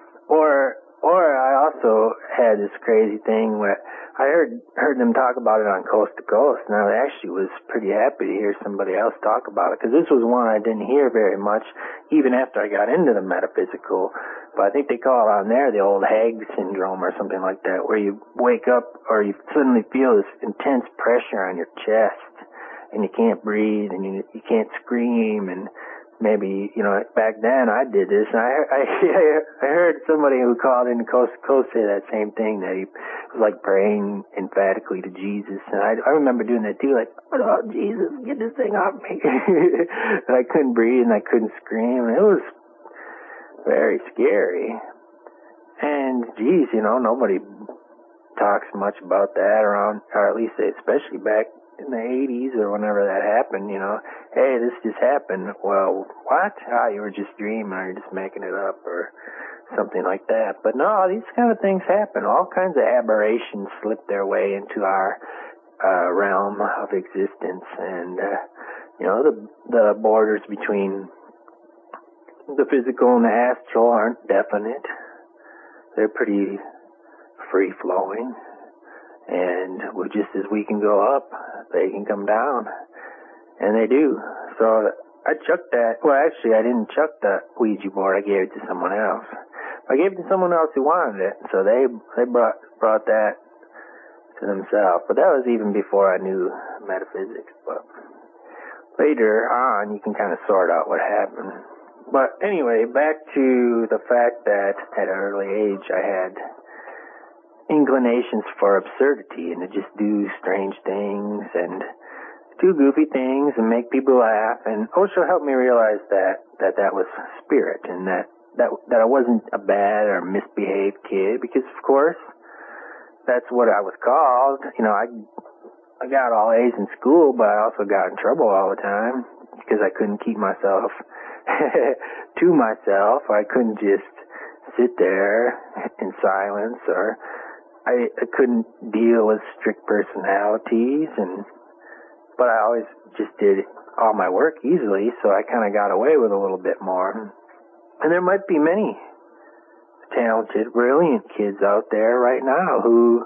Or Or I also had this crazy thing where I heard heard them talk about it on Coast to Coast, and I actually was pretty happy to hear somebody else talk about it, because this was one I didn't hear very much, even after I got into the metaphysical. But I think they call it on there the old Hag syndrome or something like that, where you wake up or you suddenly feel this intense pressure on your chest, and you can't breathe, and you, you can't scream, and maybe, you know, back then I did this, and I, I, I heard somebody who called in Coast to Coast say that same thing, that he was like praying emphatically to Jesus, and I, I remember doing that too, like, oh, Jesus, get this thing off me. And I couldn't breathe, and I couldn't scream, and it was very scary. And, geez, you know, nobody talks much about that around, or at least especially back in the eighties or whenever that happened, you know, hey, this just happened. Well, what? Ah, you were just dreaming, or you're just making it up, or something like that. But no, these kind of things happen. All kinds of aberrations slip their way into our uh, realm of existence, and uh, you know, the the borders between the physical and the astral aren't definite. They're pretty free flowing. And just as we can go up, they can come down. And they do. So I chucked that. Well, actually, I didn't chuck the Ouija board. I gave it to someone else. I gave it to someone else who wanted it. So they they brought brought that to themselves. But that was even before I knew metaphysics. But later on, you can kind of sort out what happened. But anyway, back to the fact that at an early age I had inclinations for absurdity and to just do strange things and do goofy things and make people laugh. And Osho helped me realize that that, that was spirit, and that, that that I wasn't a bad or misbehaved kid, because of course that's what I was called. You know, I I got all A's in school, but I also got in trouble all the time because I couldn't keep myself to myself. I couldn't just sit there in silence, or I, I couldn't deal with strict personalities, and but I always just did all my work easily, so I kind of got away with a little bit more. And there might be many talented, brilliant kids out there right now who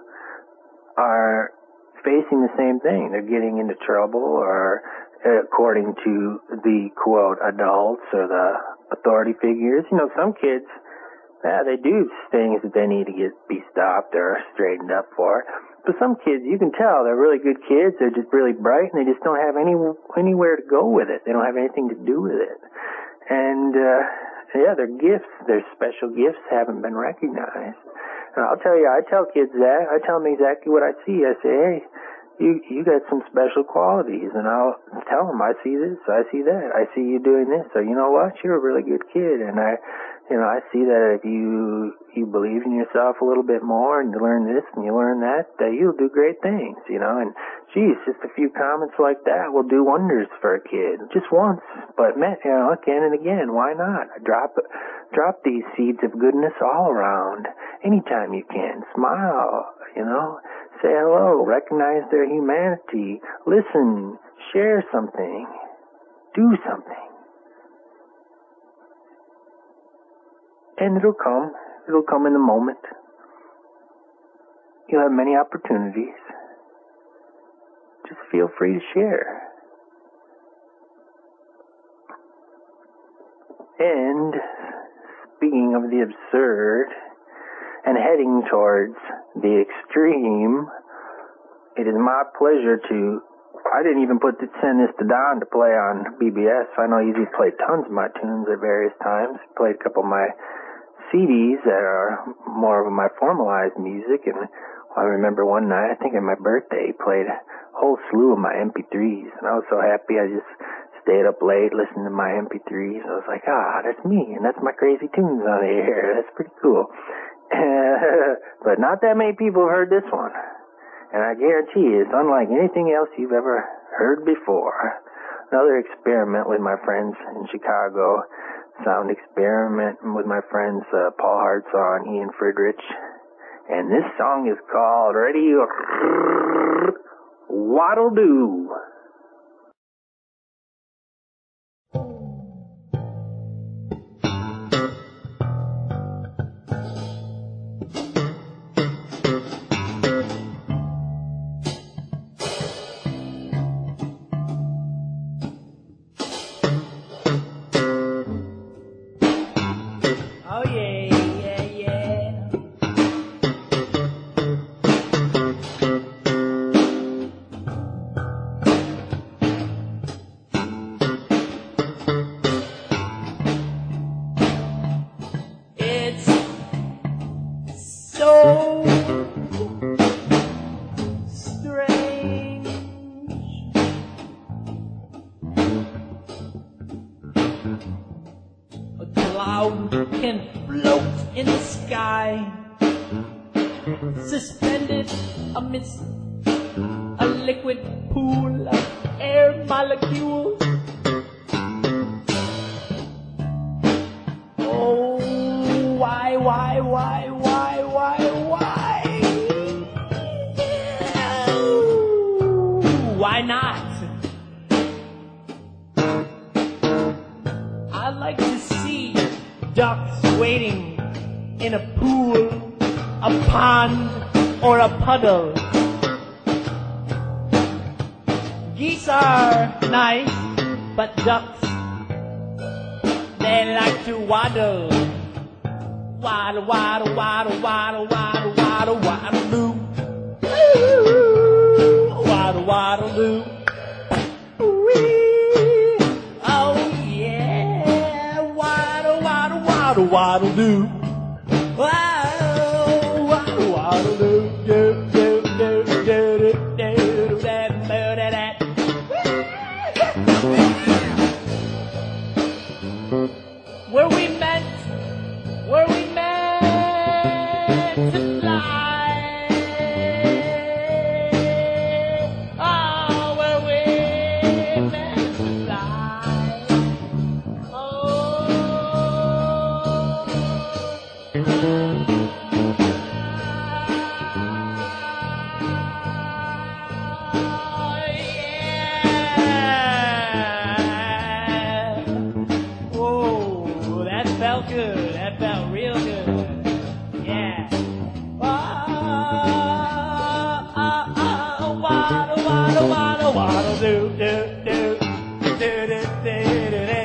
are facing the same thing. They're getting into trouble, or according to the, quote, adults or the authority figures. You know, some kids, yeah, they do things that they need to get be stopped or straightened up for. But some kids, you can tell they're really good kids. They're just really bright, and they just don't have any anywhere to go with it. They don't have anything to do with it. And uh, yeah, their gifts, their special gifts, haven't been recognized. And I'll tell you, I tell kids that. I tell them exactly what I see. I say, hey, you you got some special qualities, and I'll tell them, I see this, I see that, I see you doing this, or you know what, you're a really good kid, and I you know, I see that if you you believe in yourself a little bit more and you learn this and you learn that, that you'll do great things, you know. And geez, just a few comments like that will do wonders for a kid, just once. But man, you know, again and again, why not? Drop drop these seeds of goodness all around anytime you can. Smile, you know. Say hello. Recognize their humanity. Listen. Share something. Do something. And it'll come. It'll come in a moment. You'll have many opportunities. Just feel free to share. And speaking of the absurd and heading towards the extreme, it is my pleasure to... I didn't even put the, send this to Don to play on B B S. I know he's played tons of my tunes at various times. Played a couple of my C Ds that are more of my formalized music, and I remember one night, I think on my birthday, he played a whole slew of my M P threes, and I was so happy I just stayed up late listening to my M P threes. I was like, ah, that's me, and that's my crazy tunes on the air. That's pretty cool. But not that many people have heard this one, and I guarantee you, it's unlike anything else you've ever heard before. Another experiment with my friends in Chicago. Sound experiment with my friends uh, Paul Hartson, Ian Friedrich, and this song is called Ready Waddle Doo. Suspended amidst a liquid pool of air molecules. Oh, why, why, why, why, why, why? Why not? I'd like to see ducks wading in a pool, a pond, or a puddle. Geese are nice, but ducks, they like to waddle. Waddle, waddle, waddle, waddle, waddle, waddle, waddle, doo. Waddle, waddle, doo. Oh yeah, waddle, waddle, waddle, waddle, doo. Were we meant, were we meant to fly? Oh, were we meant to fly? Oh, felt good. That felt real good. Yeah. Oh, oh, oh, waddle, waddle, waddle, waddle, do, do, do, do, do, do, do, do, do.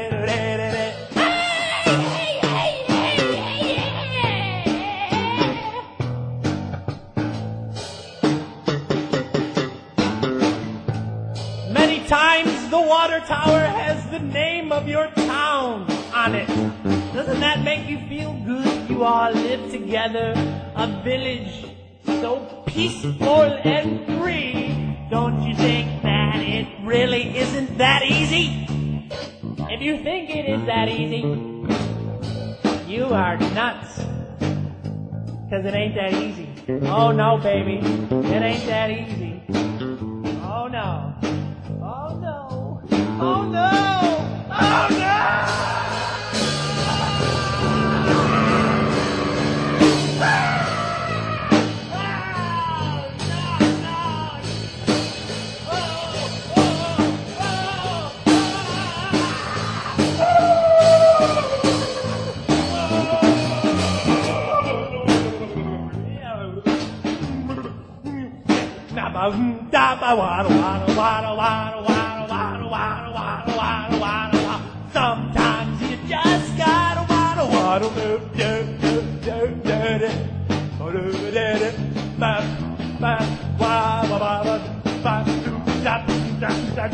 Many times the water tower has the name of your town on it. Doesn't that make you feel good? You all live together, a village so peaceful and free. Don't you think that it really isn't that easy? If you think it is that easy, You are nuts. Cause it ain't that easy. Oh no, baby. It ain't that easy. Oh no. Oh no. Oh no. Oh no! Sometimes you just gotta waddle, waddle, do, do, do, do, do, do. Oh, do, do, do. Ba, ba, wa, wa, wa, wa, ba, do, da, da, da,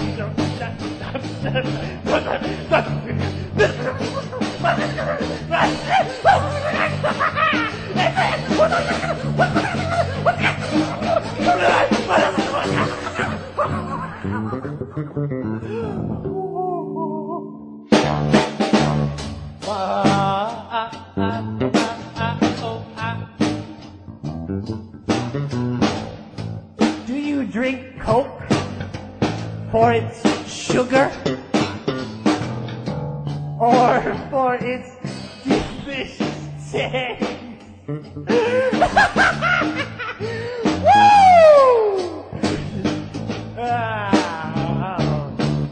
Do you drink Coke for its sugar or for its delicious taste? Woo! Ah.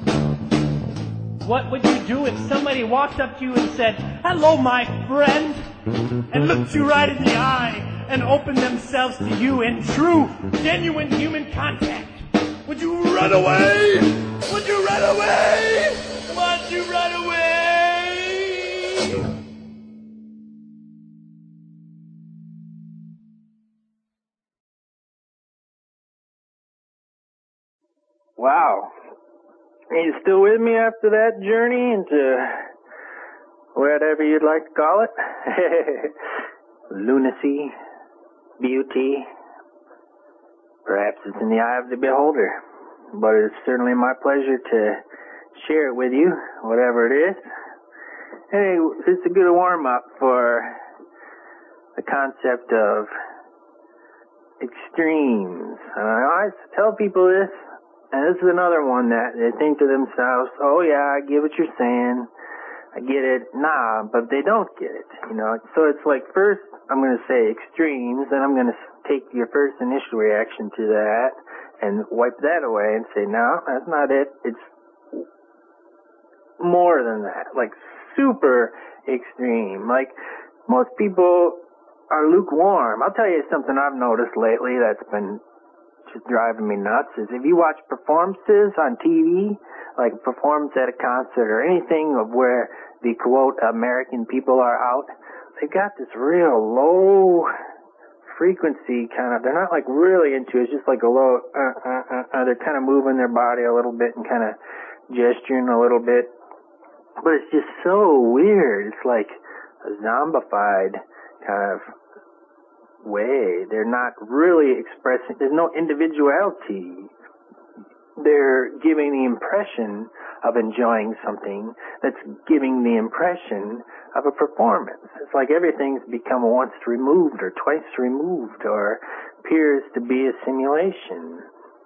What would you do if somebody walked up to you and said, "Hello, my friend," and looked you right in the eye and opened themselves to you in true, genuine human contact? Would you run away? Would you run away? Would you run away? Wow. Are you still with me after that journey into whatever you'd like to call it? Lunacy, beauty. Perhaps it's in the eye of the beholder, but it's certainly my pleasure to share it with you, whatever it is. Hey, it's a good warm-up for the concept of extremes. And I always tell people this, and this is another one that they think to themselves, oh yeah, I get what you're saying, I get it. Nah, but they don't get it, you know. So it's like, first I'm going to say extremes, then I'm going to take your first initial reaction to that and wipe that away and say, no, that's not it. It's more than that, like super extreme. Like, most people are lukewarm. I'll tell you something I've noticed lately that's been just driving me nuts is if you watch performances on T V, like a performance at a concert or anything of where the quote American people are out, they've got this real low frequency kind of, they're not like really into it, it's just like a low, uh, uh, uh, uh, they're kind of moving their body a little bit and kind of gesturing a little bit, but it's just so weird. It's like a zombified kind of way. They're not really expressing, there's no individuality. They're giving the impression of enjoying something that's giving the impression of a performance. It's like everything's become once removed or twice removed or appears to be a simulation.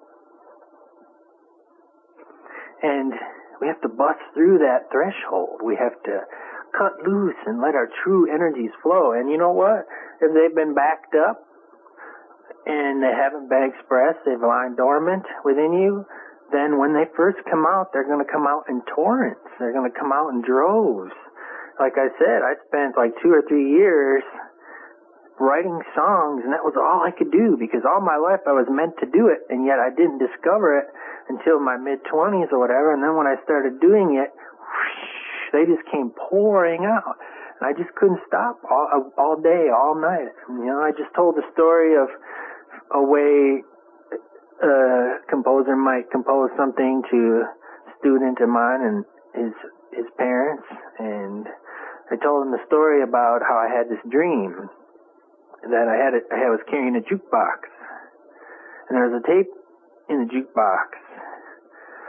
And we have to bust through that threshold. We have to cut loose and let our true energies flow. And you know what? If they've been backed up and they haven't been expressed, they've lying dormant within you, then when they first come out, they're going to come out in torrents. They're going to come out in droves. Like I said, I spent like two or three years writing songs, and that was all I could do because all my life I was meant to do it, and yet I didn't discover it until my mid-twenties or whatever. And then when I started doing it, whoosh, they just came pouring out. And I just couldn't stop all, all day, all night. You know, I just told the story of a way a composer might compose something to a student of mine and his his parents. And I told him the story about how I had this dream that I had a, I was carrying a jukebox. And there was a tape in the jukebox.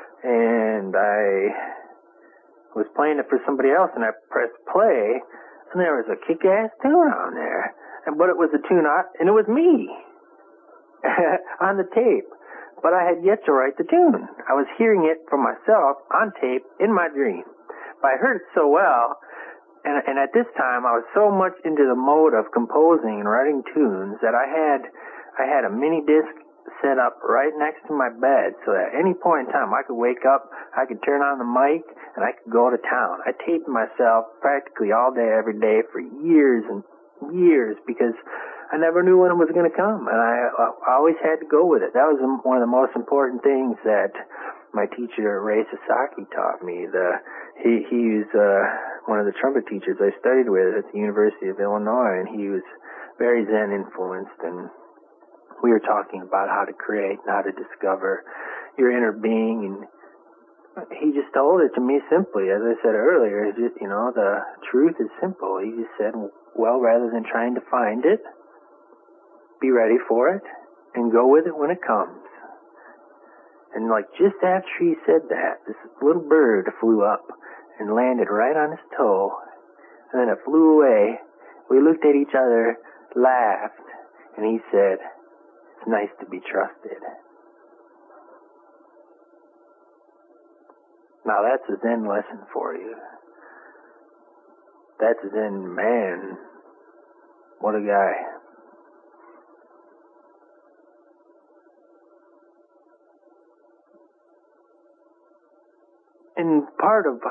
And I was playing it for somebody else, and I pressed play, and there was a kick-ass tune on there. And, but it was a tune, I, and it was me on the tape. But I had yet to write the tune. I was hearing it from myself on tape in my dream. But I heard it so well, and, and at this time I was so much into the mode of composing and writing tunes that I had I had a mini disc set up right next to my bed so that at any point in time I could wake up, I could turn on the mic, and I could go to town. I taped myself practically all day, every day for years and years because I never knew when it was going to come, and I, I always had to go with it. That was one of the most important things that my teacher, Ray Sasaki, taught me. The he he was uh, one of the trumpet teachers I studied with at the University of Illinois, and he was very Zen influenced, and we were talking about how to create and how to discover your inner being, and he just told it to me simply. As I said earlier, it's just, you know, the truth is simple. He just said, well, rather than trying to find it, be ready for it and go with it when it comes. And like just after he said that, this little bird flew up and landed right on his toe, and then it flew away. We looked at each other, laughed, and he said, it's nice to be trusted. Now that's a Zen lesson for you. That's a Zen man. What a guy. And part of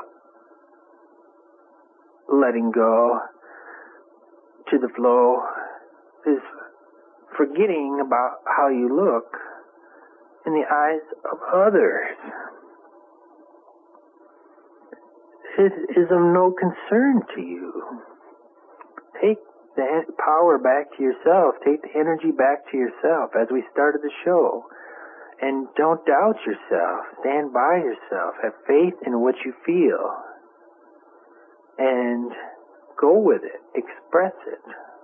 letting go to the flow is forgetting about how you look in the eyes of others. It is of no concern to you. Take the power back to yourself. Take the energy back to yourself as we started the show. And don't doubt yourself. Stand by yourself. Have faith in what you feel. And go with it. Express it.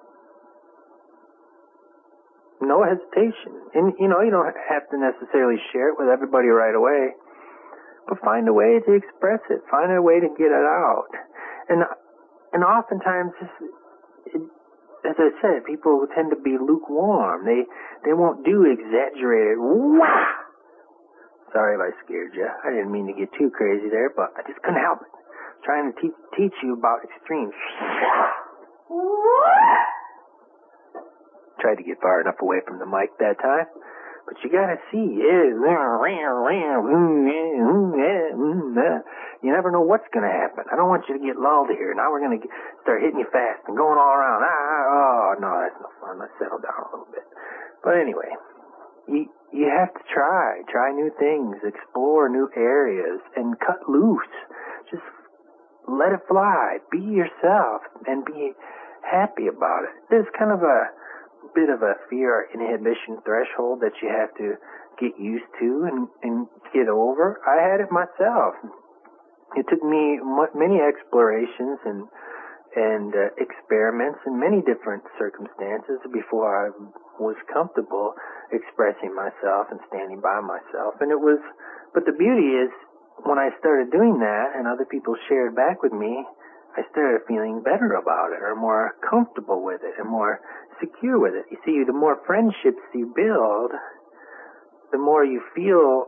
No hesitation. And, you know, you don't have to necessarily share it with everybody right away. But find a way to express it. Find a way to get it out. And and oftentimes, it, as I said, people tend to be lukewarm. They they won't do exaggerated, wah! Sorry if I scared you. I didn't mean to get too crazy there, but I just couldn't help it. Trying to te- teach you about extremes. Tried to get far enough away from the mic that time. But you gotta see, you never know what's gonna happen. I don't want you to get lulled here. Now we're gonna get, start hitting you fast and going all around. Ah, oh, no, that's no fun. Let's settle down a little bit. But anyway, you you have to try, try new things, explore new areas, and cut loose. Just let it fly. Be yourself and be happy about it. There's kind of a bit of a fear or inhibition threshold that you have to get used to and, and get over. I had it myself. It took me m- many explorations and and uh, experiments in many different circumstances before I was comfortable expressing myself and standing by myself. And it was, but the beauty is, when I started doing that and other people shared back with me, I started feeling better about it, or more comfortable with it, and more secure with it. You see, the more friendships you build, the more you feel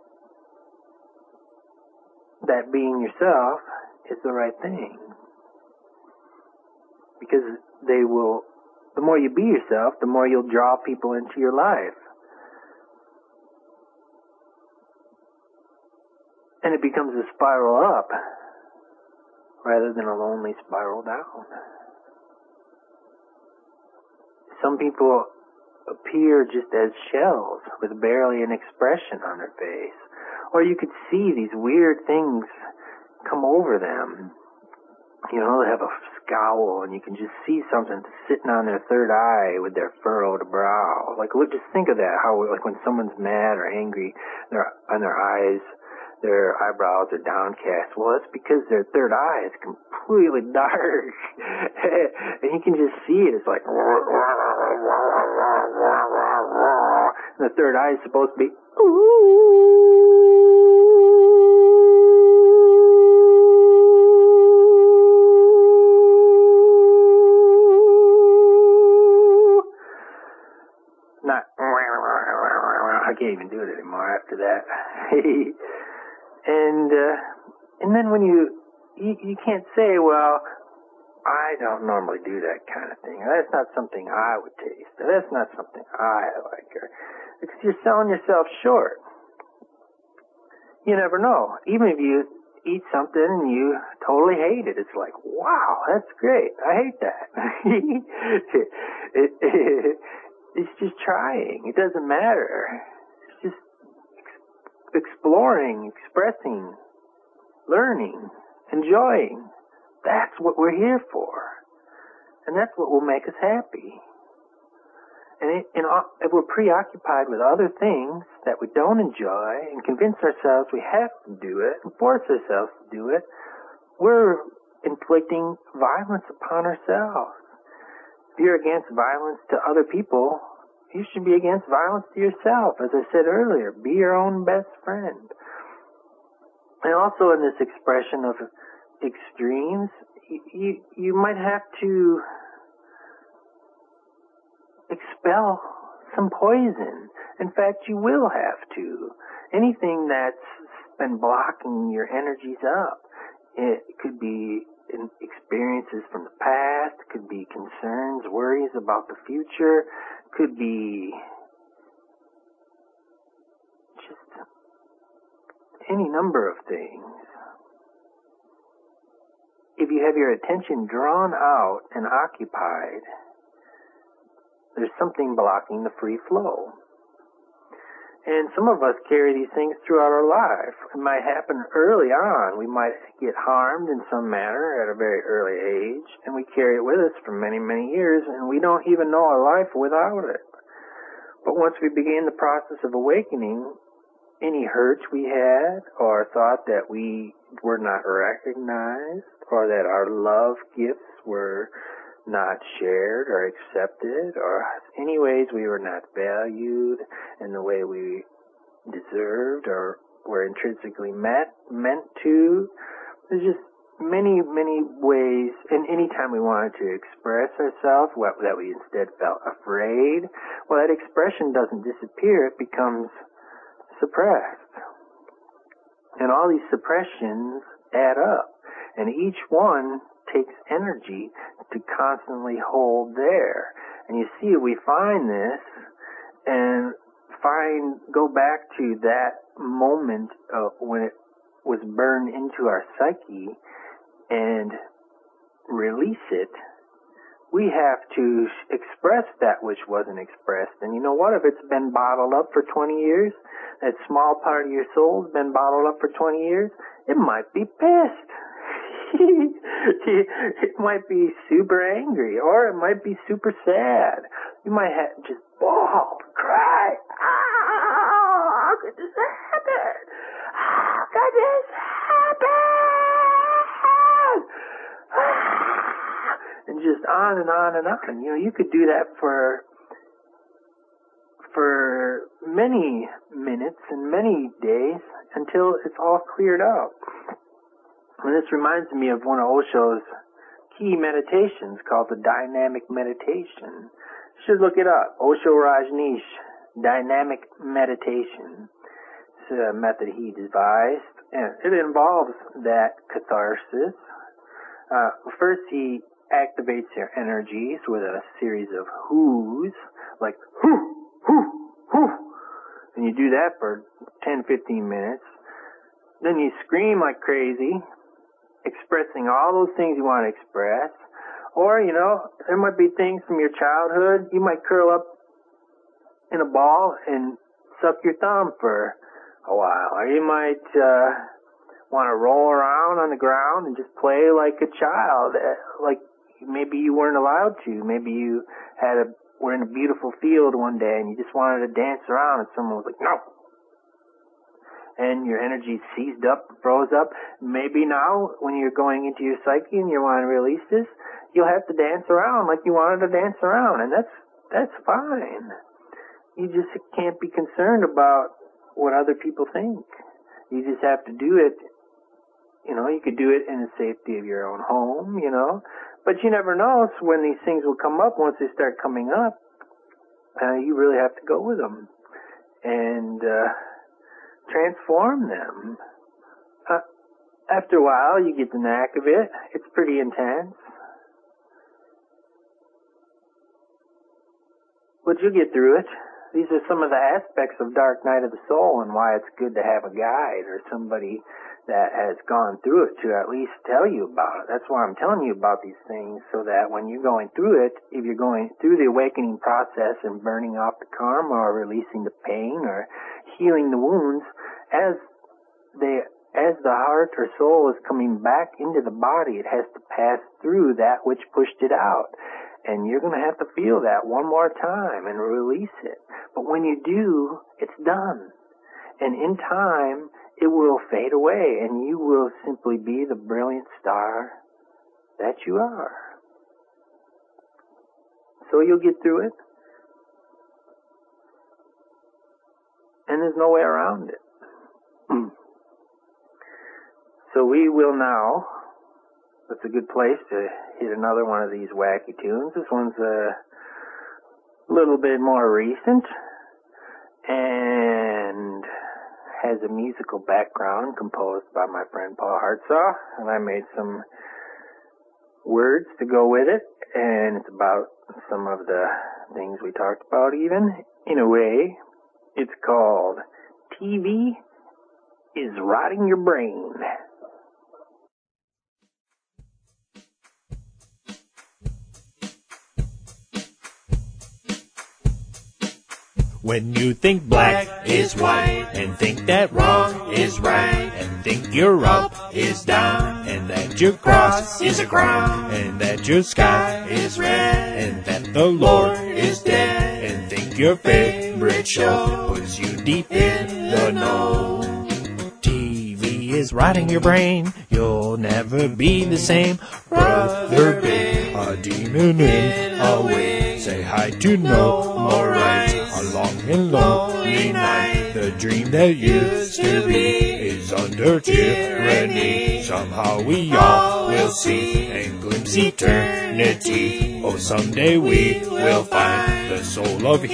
that being yourself is the right thing. Because they will, the more you be yourself, the more you'll draw people into your life. And it becomes a spiral up rather than a lonely spiral down. Some people appear just as shells with barely an expression on their face. Or you could see these weird things come over them. You know, they have a scowl, and you can just see something sitting on their third eye with their furrowed brow. Like, look, just think of that, how, like, when someone's mad or angry, their, on their eyes, their eyebrows are downcast. Well, that's because their third eye is completely dark. And you can just see it. It's like, and the third eye is supposed to be, ooh. and uh, and then when you, you you can't say, well, I don't normally do that kind of thing. That's not something I would taste. That's not something I like. Or, because you're selling yourself short. You never know. Even if you eat something and you totally hate it, it's like, wow, that's great. I hate that. it, it, it's just trying. It doesn't matter. It's just ex- exploring, expressing, learning, enjoying. That's what we're here for. And that's what will make us happy. And it, you know, if we're preoccupied with other things that we don't enjoy and convince ourselves we have to do it and force ourselves to do it, we're inflicting violence upon ourselves. If you're against violence to other people, you should be against violence to yourself. As I said earlier, be your own best friend. And also in this expression of extremes, you, you, you might have to expel some poison. In fact, you will have to. Anything that's been blocking your energies up. It could be experiences from the past, could be concerns, worries about the future, could be just any number of things. If you have your attention drawn out and occupied, there's something blocking the free flow. And some of us carry these things throughout our life. It might happen early on. We might get harmed in some manner at a very early age, and we carry it with us for many, many years, and we don't even know our life without it. But once we begin the process of awakening, any hurts we had, or thought that we were not recognized, or that our love gifts were not shared or accepted, or any ways we were not valued in the way we deserved or were intrinsically met, meant to. There's just many, many ways, and any time we wanted to express ourselves, what, that we instead felt afraid, well, that expression doesn't disappear, it becomes suppressed. And all these suppressions add up, and each one takes energy to constantly hold there. And you see, we find this and find, go back to that moment of when it was burned into our psyche and release it. We have to express that which wasn't expressed. And you know what? If it's been bottled up for twenty years, that small part of your soul's been bottled up for twenty years, it might be pissed. It might be super angry, or it might be super sad. You might have just bawl, cry. Oh, how could this happen? How could this happen? And just on and on and on. You know, you could do that for for many minutes and many days until it's all cleared up. And this reminds me of one of Osho's key meditations called the Dynamic Meditation. You should look it up. Osho Rajneesh, Dynamic Meditation. It's a method he devised, and it involves that catharsis. Uh, first, he activates your energies with a series of whoos, like whoo, whoo, whoo. And you do that for ten, fifteen minutes. Then you scream like crazy, expressing all those things you want to express. Or, you know, there might be things from your childhood. You might curl up in a ball and suck your thumb for a while. Or you might uh, want to roll around on the ground and just play like a child, like maybe you weren't allowed to. Maybe you had a were in a beautiful field one day and you just wanted to dance around and someone was like, no. And your energy seized up, froze up. Maybe now, when you're going into your psyche and you want to release this, you'll have to dance around like you wanted to dance around, and that's that's fine. You just can't be concerned about what other people think. You just have to do it. You know, you could do it in the safety of your own home, you know. But you never know when these things will come up. Once they start coming up, uh, you really have to go with them. And uh transform them. Uh, after a while, you get the knack of it. It's pretty intense. But you'll get through it. These are some of the aspects of Dark Night of the Soul and why it's good to have a guide or somebody that has gone through it to at least tell you about it. That's why I'm telling you about these things, so that when you're going through it, if you're going through the awakening process and burning off the karma or releasing the pain or healing the wounds, as they as the heart or soul is coming back into the body, it has to pass through that which pushed it out. And you're going to have to feel that one more time and release it. But when you do, it's done. And in time, it will fade away, and you will simply be the brilliant star that you are. So you'll get through it. And there's no way around it. So we will now, that's a good place to hit another one of these wacky tunes. This one's a little bit more recent and has a musical background composed by my friend Paul Hartsaw, and I made some words to go with it, and it's about some of the things we talked about even. In a way, it's called T V is Rotting Your Brain. When you think black is white, and think that wrong is right, and think your up is down, and that your cross is a crown, and that your sky is red, and that the Lord is dead, and think your favorite show puts you deep in the know. T V is rotting your brain, you'll never be the same. Brother Big, a demon in a wig, say hi to no more rights. A long and lonely night, the dream that used to be is under tyranny. Somehow we all will see and glimpse eternity. Oh, someday we will find the soul of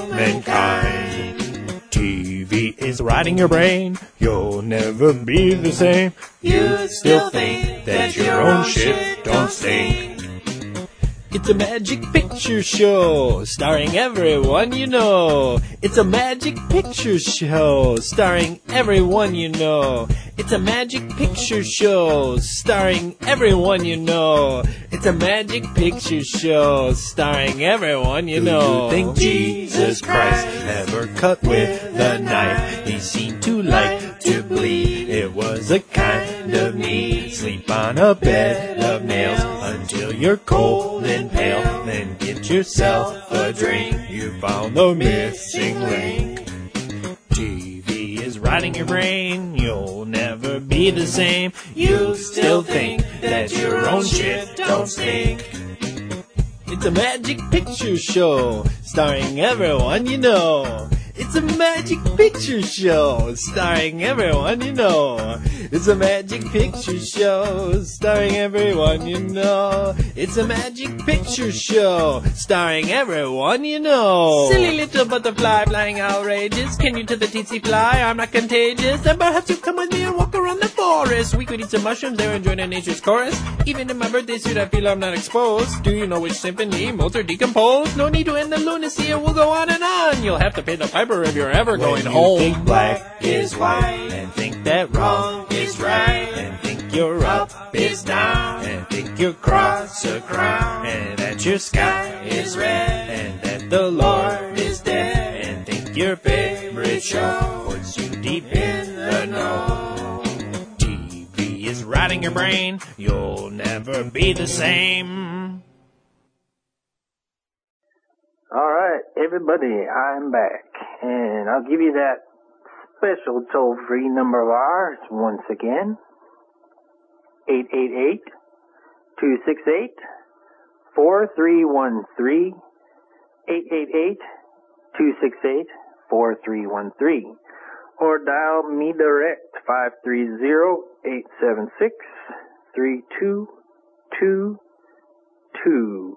humankind. T V is rotting your brain, you'll never be the same. You still think that your own shit don't stink. It's a magic picture show, starring everyone you know. It's a magic picture show, starring everyone you know. It's a magic picture show, starring everyone you know. It's a magic picture show, starring everyone you know. Do you think Jesus Christ ever cut with a knife? He seemed to like to bleed. It was a kind of need. Sleep on a bed of nails until you're cold and pale. Then get yourself a drink. You found the missing link. T V is rotting your brain. You'll never be the same. You still think that your own shit don't stink. It's a magic picture show, starring everyone you know. It's a magic picture show, starring everyone you know. It's a magic picture show, starring everyone you know. It's a magic picture show, starring everyone you know. Silly little butterfly flying outrageous. Can you to the T C fly? I'm not contagious. And perhaps you come with me and walk around the forest. We could eat some mushrooms there and join in nature's chorus. Even in my birthday suit I feel I'm not exposed. Do you know which symphony Mozart decomposed? No need to end the lunacy, it will go on and on. You'll have to pay the piper if you're ever going when home. You think black is white, and think that wrong is right, and think your up is down, and think your cross a crown, and that your sky is red, and that the Lord is dead, and think your favorite show puts you deep in the know. T V is rotting your brain, you'll never be the same. All right, everybody, I'm back, and I'll give you that special toll-free number of ours once again, eight eight eight, two six eight, four three one three, eight eight eight, two six eight, four three one three, or dial me direct, five three zero, eight seven six, three two two two.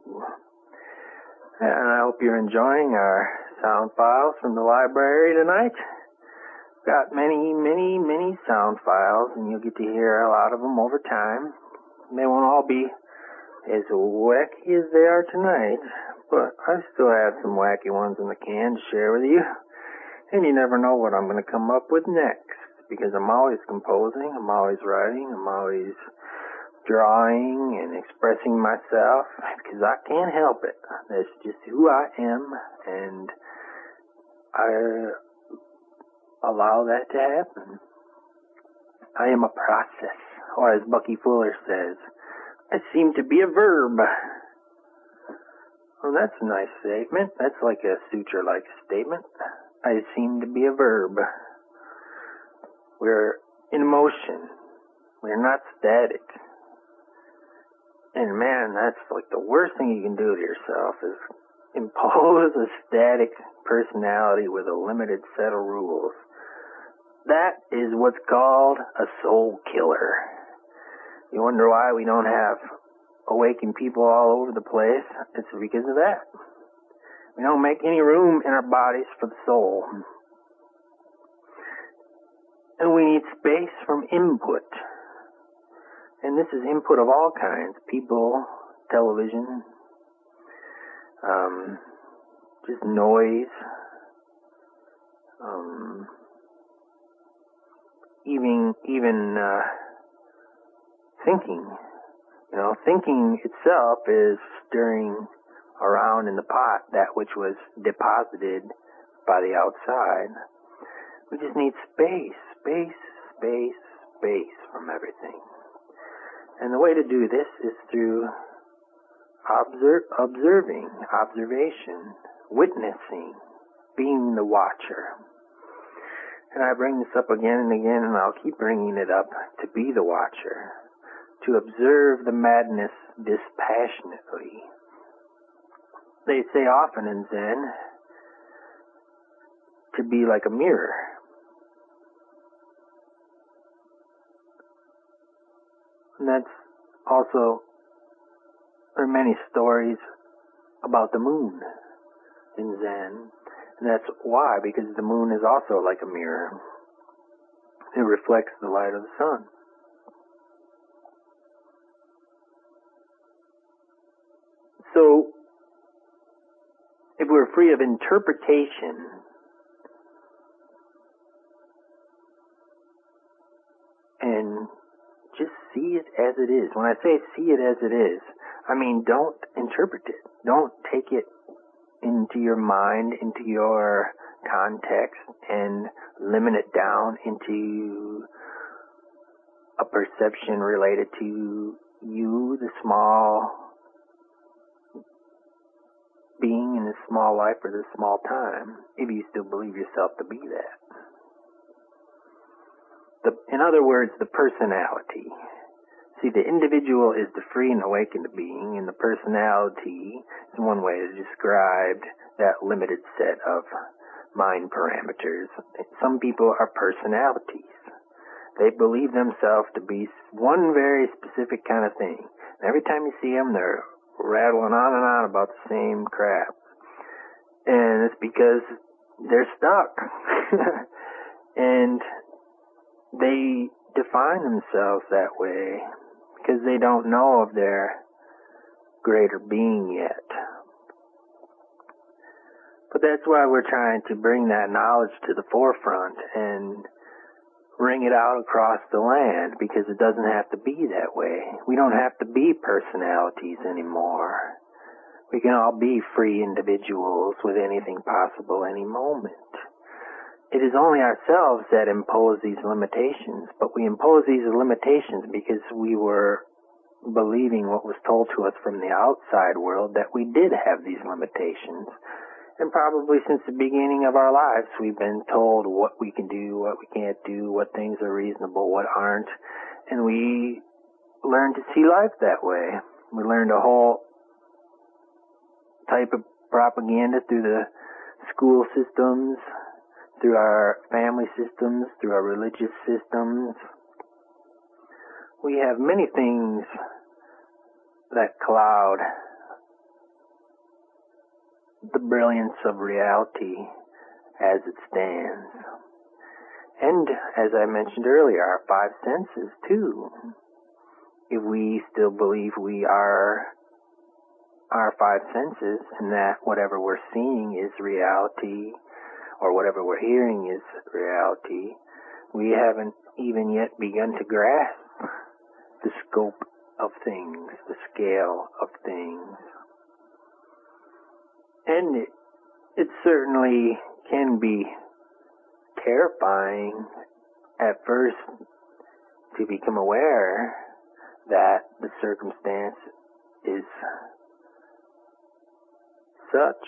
And I hope you're enjoying our sound files from the library tonight. got many, many, many sound files, and you'll get to hear a lot of them over time. They won't all be as wacky as they are tonight, but I still have some wacky ones in the can to share with you. And you never know what I'm going to come up with next, because I'm always composing, I'm always writing, I'm always drawing and expressing myself, because I can't help it. That's just who I am, and I allow that to happen. I am a process, or as Bucky Fuller says, I seem to be a verb. Well, that's a nice statement. That's like a suture-like statement. I seem to be a verb. We're in motion. We're not static. And man, that's like the worst thing you can do to yourself is impose a static personality with a limited set of rules. That is what's called a soul killer. You wonder why we don't have awakened people all over the place? It's because of that. We don't make any room in our bodies for the soul. And we need space from input. And this is input of all kinds. People, television, um, just noise, um, even, even, uh, thinking. You know, thinking itself is stirring around in the pot that which was deposited by the outside. We just need space, space, space, space from everything. And the way to do this is through observe, observing, observation, witnessing, being the watcher. And I bring this up again and again, and I'll keep bringing it up, to be the watcher, to observe the madness dispassionately. They say often in Zen to be like a mirror. And that's also, there are many stories about the moon in Zen. And that's why, because the moon is also like a mirror. It reflects the light of the sun. So, if we're free of interpretation, and just see it as it is. When I say see it as it is, I mean don't interpret it. Don't take it into your mind, into your context, and limit it down into a perception related to you, the small being in this small life or this small time, if you still believe yourself to be that. The, in other words, the personality. See, the individual is the free and awakened being, and the personality is one way to describe that limited set of mind parameters. Some people are personalities. They believe themselves to be one very specific kind of thing. And every time you see them, they're rattling on and on about the same crap. And it's because they're stuck. And they define themselves that way because they don't know of their greater being yet. But that's why we're trying to bring that knowledge to the forefront and ring it out across the land, because it doesn't have to be that way. We don't have to be personalities anymore. We can all be free individuals with anything possible any moment. It is only ourselves that impose these limitations, but we impose these limitations because we were believing what was told to us from the outside world, that we did have these limitations. And probably since the beginning of our lives, we've been told what we can do, what we can't do, what things are reasonable, what aren't. And we learned to see life that way. We learned a whole type of propaganda through the school systems, through our family systems, through our religious systems. We have many things that cloud the brilliance of reality as it stands. And, as I mentioned earlier, our five senses, too. If we still believe we are our five senses and that whatever we're seeing is reality or whatever we're hearing is reality, we haven't even yet begun to grasp the scope of things, the scale of things. And it, it certainly can be terrifying at first to become aware that the circumstance is such,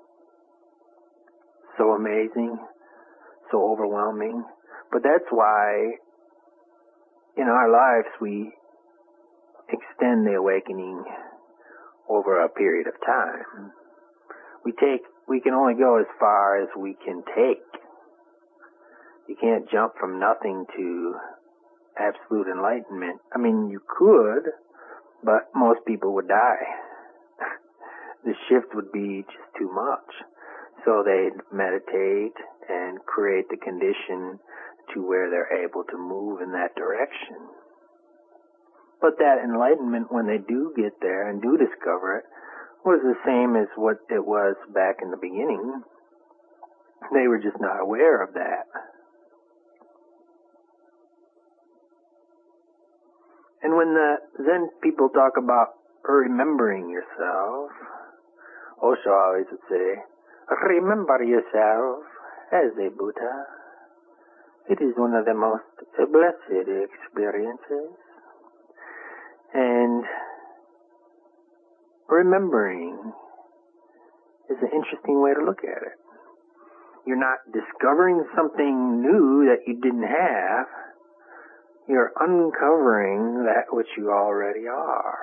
so amazing, so overwhelming. But that's why in our lives we extend the awakening over a period of time. We take, we can only go as far as we can take. You can't jump from nothing to absolute enlightenment. I mean, you could, but most people would die. The shift would be just too much. So they'd meditate and create the condition to where they're able to move in that direction. But that enlightenment, when they do get there and do discover it, was the same as what it was back in the beginning. They were just not aware of that. And when the Zen people talk about remembering yourself, Osho always would say, remember yourself as a Buddha. It is one of the most blessed experiences. And remembering is an interesting way to look at it. You're not discovering something new that you didn't have. You're uncovering that which you already are.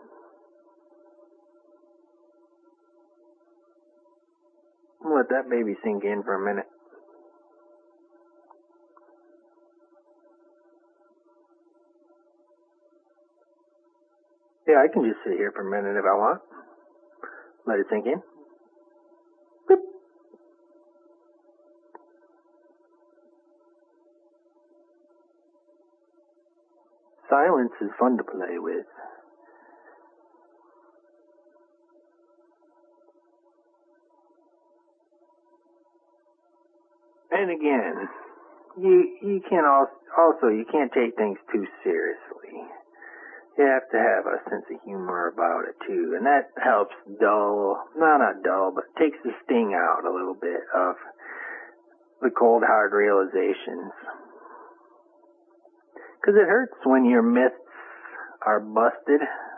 Let that baby sink in for a minute. Yeah, I can just sit here for a minute if I want. Let it sink in. Boop. Silence is fun to play with. And again, you you can't also, also you can't take things too seriously. You have to have a sense of humor about it too, and that helps dull, no, not dull, but takes the sting out a little bit of the cold hard realizations. Because it hurts when your myths are busted,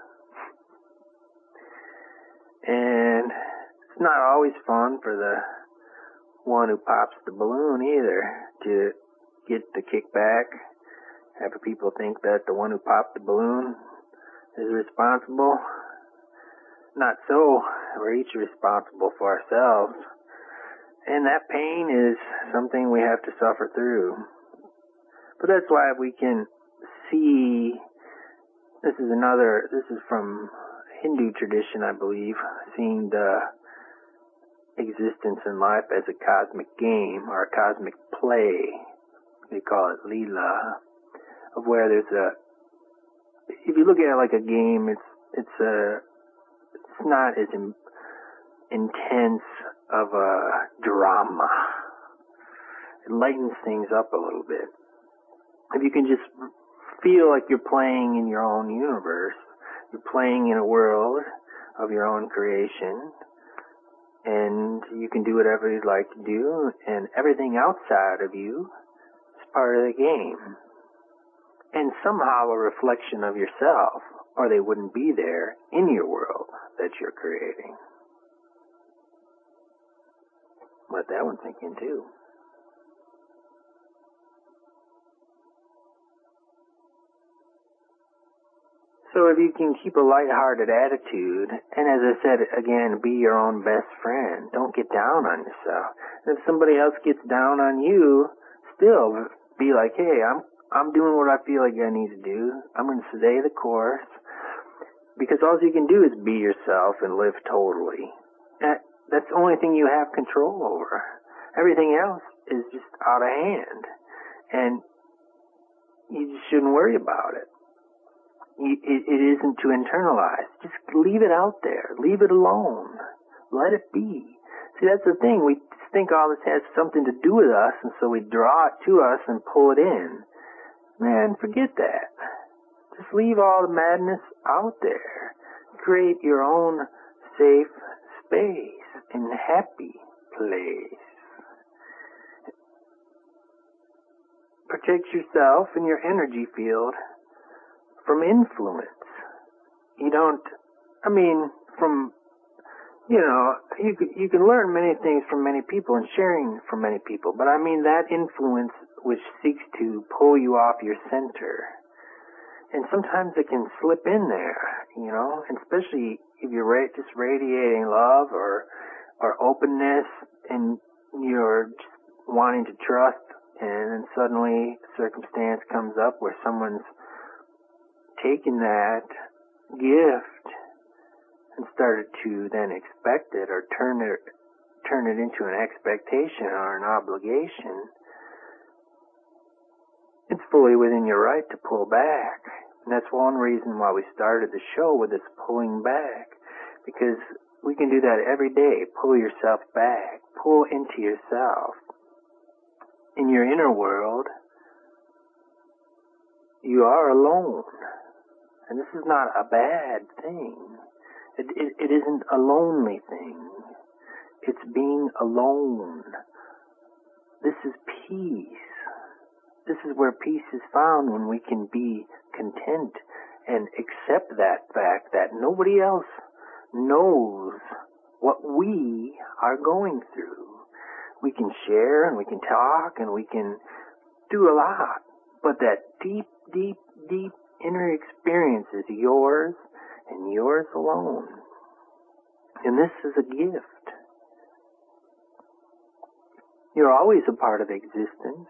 and it's not always fun for the one who pops the balloon either to get the kickback. Have people think that the one who popped the balloon is responsible. Not so. We're each responsible for ourselves. And that pain is something we have to suffer through. But that's why we can see, this is another, this is from Hindu tradition, I believe, seeing the existence in life as a cosmic game or a cosmic play. They call it Leela. Of where there's a, if you look at it like a game, it's it's a, it's not as in, intense of a drama. It lightens things up a little bit. If you can just feel like you're playing in your own universe, you're playing in a world of your own creation, and you can do whatever you'd like to do, and everything outside of you is part of the game. And somehow a reflection of yourself, or they wouldn't be there in your world that you're creating. Let that one sink in too. So if you can keep a lighthearted attitude, and as I said again, be your own best friend. Don't get down on yourself. And if somebody else gets down on you, still be like, hey, I'm I'm doing what I feel like I need to do. I'm going to stay the course. Because all you can do is be yourself and live totally. That, that's the only thing you have control over. Everything else is just out of hand. And you just shouldn't worry about it. You, it. It isn't to internalize. Just leave it out there. Leave it alone. Let it be. See, that's the thing. We think all this has something to do with us, and so we draw it to us and pull it in. Man, forget that. Just leave all the madness out there. Create your own safe space and happy place. Protect yourself and your energy field from influence. You don't, I mean, from, you know, you can, you can learn many things from many people and sharing from many people, but I mean that influence which seeks to pull you off your center. And sometimes it can slip in there, you know, and especially if you're ra- just radiating love or, or openness and you're just wanting to trust, and then suddenly a circumstance comes up where someone's taken that gift and started to then expect it or turn it turn it into an expectation or an obligation. It's fully within your right to pull back. And that's one reason why we started the show with this pulling back. Because we can do that every day. Pull yourself back. Pull into yourself. In your inner world, you are alone. And this is not a bad thing. It, it, it isn't a lonely thing. It's being alone. This is peace. This is where peace is found when we can be content and accept that fact that nobody else knows what we are going through. We can share and we can talk and we can do a lot, but that deep, deep, deep inner experience is yours and yours alone. And this is a gift. You're always a part of existence.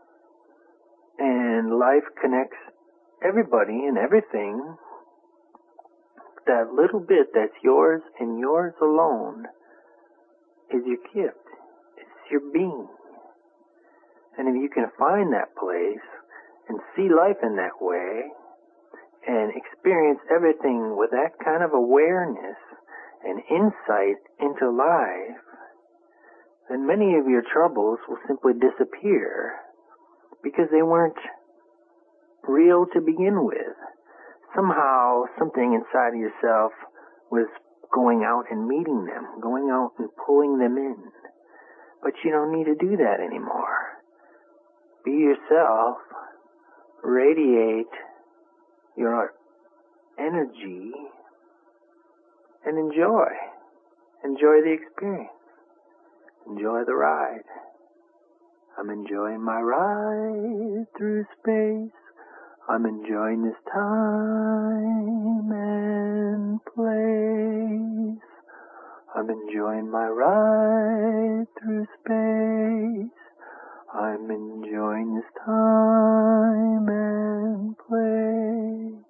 And life connects everybody and everything. That little bit that's yours and yours alone is your gift. It's your being. And if you can find that place and see life in that way and experience everything with that kind of awareness and insight into life, then many of your troubles will simply disappear. Because they weren't real to begin with. Somehow, something inside of yourself was going out and meeting them, going out and pulling them in. But you don't need to do that anymore. Be yourself, radiate your energy, and enjoy. Enjoy the experience. Enjoy the ride. I'm enjoying my ride through space. I'm enjoying this time and place. I'm enjoying my ride through space. I'm enjoying this time and place.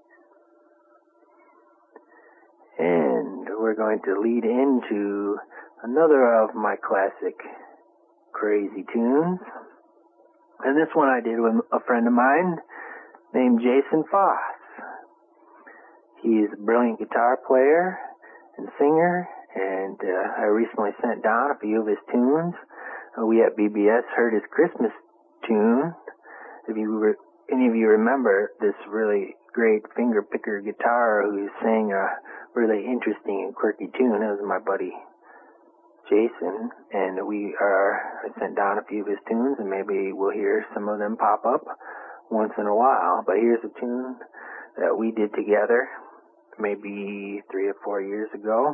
And we're going to lead into another of my classic crazy tunes. And this one I did with a friend of mine named Jason Foss. He is a brilliant guitar player and singer, and uh, I recently sent down a few of his tunes. Uh, we at B B S heard his Christmas tune. If you re- any of you remember this really great finger picker guitar who sang a really interesting and quirky tune, it was my buddy Jason, and we are, I sent down a few of his tunes, and maybe we'll hear some of them pop up once in a while. But here's a tune that we did together maybe three or four years ago,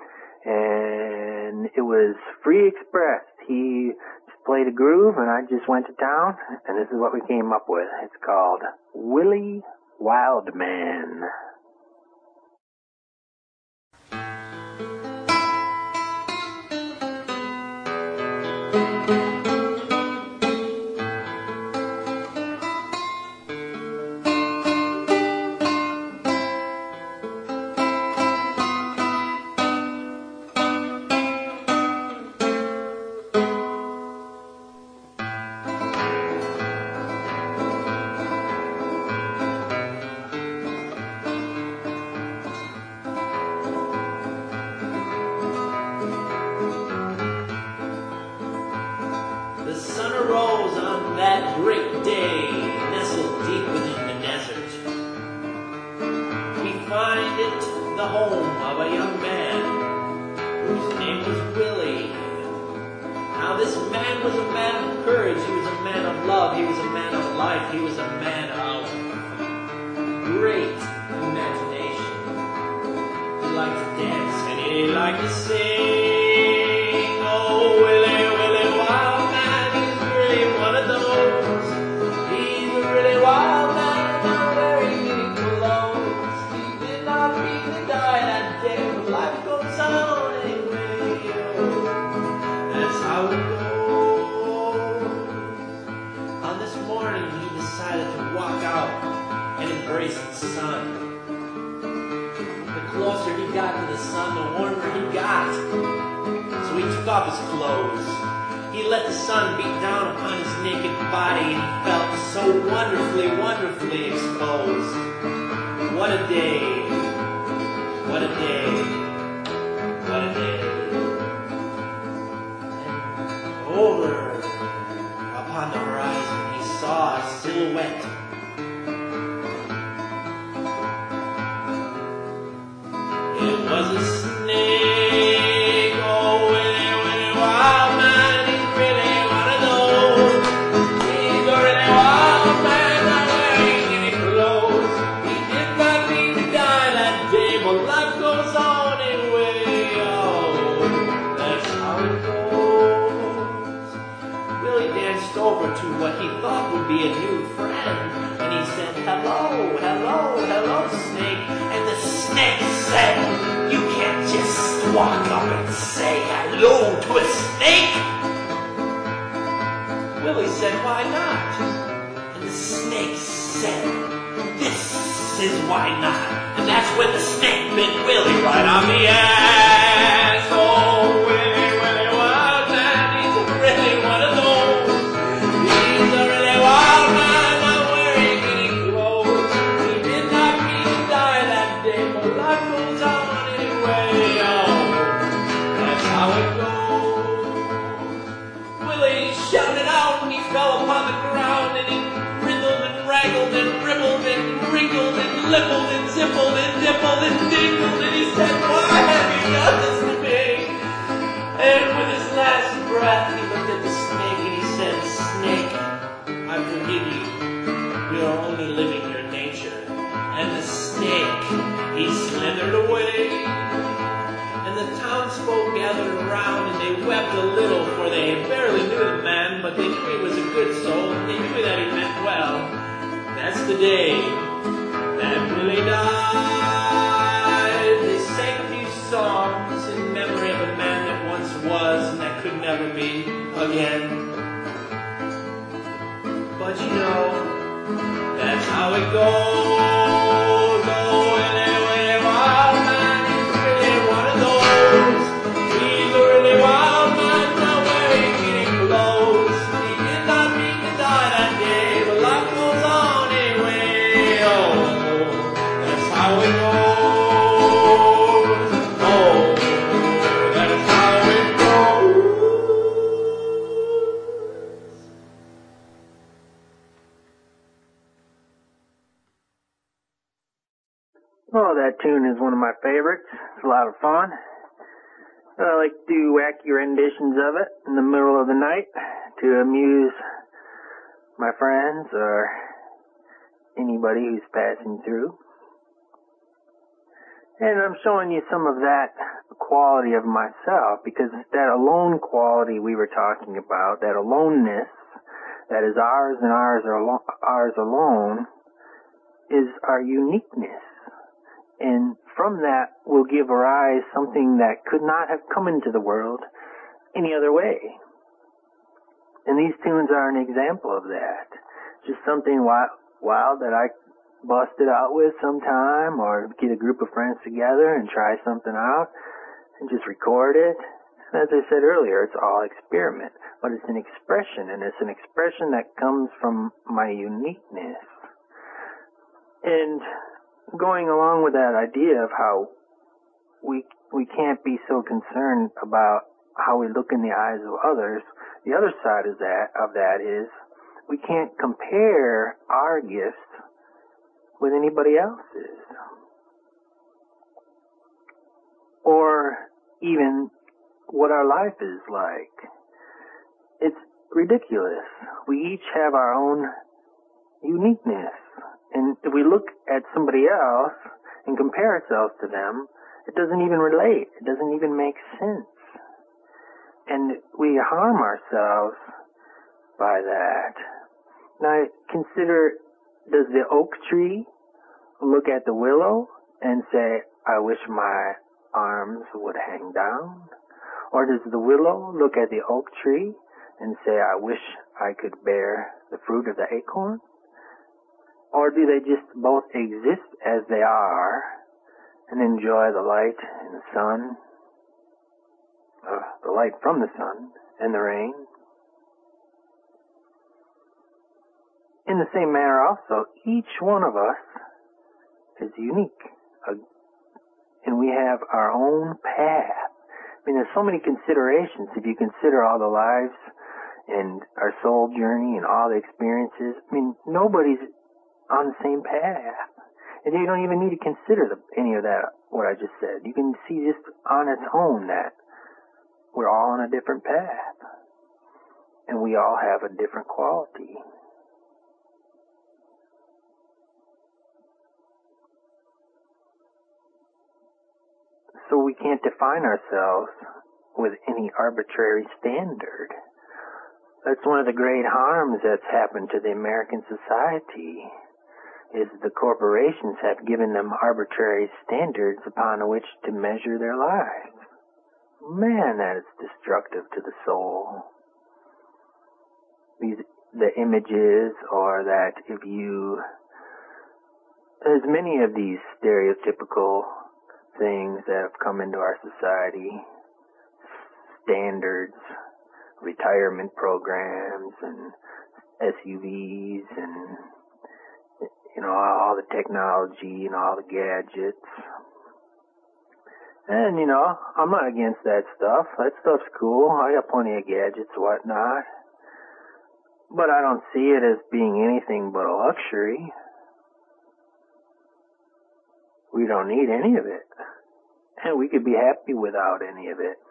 and it was Free Express. He just played a groove, and I just went to town, and this is what we came up with. It's called Willie Wildman. the home of a young man whose name was Willie. Now this man was a man of courage, he was a man of love, he was a man of life, he was a man of great imagination. He liked to dance and he liked to sing. Oh, Willie, Willie, wild man, he's really one of those. He's a really wild man, not wearing any clothes. He did not mean to die that day, but life goes on anyway. That's how it goes. On this morning, he decided to walk out and embrace the sun. The closer he got to the sun, the warmer he got. So he took off his clothes. He let the sun beat down upon his naked body, and he felt so wonderfully, wonderfully exposed. What a day. What a day. What a day. And over upon the horizon, he saw a silhouette. It was a snake. Oh, Willie, Willie, wild man, he's really one of those. He's a really wild man, not wearing any clothes. He did not mean to die that day, but life goes on anyway. Oh, that's how it goes. Willie danced over to what he thought would be a new friend, and he said, hello, hello, hello, snake. And the snake said, you can't just walk up and say hello to a snake. Willie said, why not? And the snake said, this is why not. And that's when the snake bit Willie right on the ass. Oh, Willie, Willie, wild man, he's really one of those. He's a really wild man, not wearing any clothes. He did not mean to die that day, but life goes on anyway. Oh, that's how it goes. Willie shouted out and he fell upon the ground, and he wriggled and wraggled and ribbled and wrinkled and lippled and zippled and dippled and dingled, and he said, why have you done this to me? And with his last breath, he looked at the snake and he said, snake, I forgive you. You're only living your nature. And the snake, he slithered away. And the townsfolk gathered around and they wept a little, for they barely knew the man, but they knew he was a good soul, and they knew that he meant well. That's the day that Willie died. They sang a few songs in memory of a man that once was and that could never be again. But you know, that's how it goes. Oh, Willie, Willie, wild man, he's really one of those. He's a really wild man, not wearing any clothes. He did not mean to die that day, but life goes on anyway. Oh, that's how it goes. Oh, that's how it goes. Oh, that tune is one of my favorites. It's a lot of fun. I like to do wacky renditions of it in the middle of the night to amuse my friends or anybody who's passing through. And I'm showing you some of that quality of myself, because that alone quality we were talking about, that aloneness that is ours and ours, are ours alone, is our uniqueness. And from that will give arise something that could not have come into the world any other way. And these tunes are an example of that. Just something wild, wild that I bust it out with sometime, or get a group of friends together and try something out and just record it. As I said earlier, it's all experiment, but it's an expression, and it's an expression that comes from my uniqueness. And going along with that idea of how we we can't be so concerned about how we look in the eyes of others, the other side of that of that is we can't compare our gifts with anybody else's. or even what our life is like. It's ridiculous. We each have our own uniqueness. And if we look at somebody else and compare ourselves to them, it doesn't even relate. It doesn't even make sense. And we harm ourselves by that. Now consider, does the oak tree look at the willow and say, I wish my arms would hang down? Or does the willow look at the oak tree and say, I wish I could bear the fruit of the acorn? Or do they just both exist as they are and enjoy the light and the sun, uh, the light from the sun and the rain? In the same manner also, each one of us is unique, uh, and we have our own path. I mean, there's so many considerations. If you consider all the lives and our soul journey and all the experiences, I mean, nobody's on the same path. And you don't even need to consider the, any of that, what I just said. You can see just on its own that we're all on a different path. And we all have a different quality. So we can't define ourselves with any arbitrary standard. That's one of the great harms that's happened to the American society, is the corporations have given them arbitrary standards upon which to measure their lives. Man, that is destructive to the soul. These, the images, or that if you, there's many of these stereotypical things that have come into our society, standards, retirement programs, and S U Vs, and you know, all the technology and all the gadgets. And, you know, I'm not against that stuff. That stuff's cool. I got plenty of gadgets and whatnot. But I don't see it as being anything but a luxury. We don't need any of it. And we could be happy without any of it.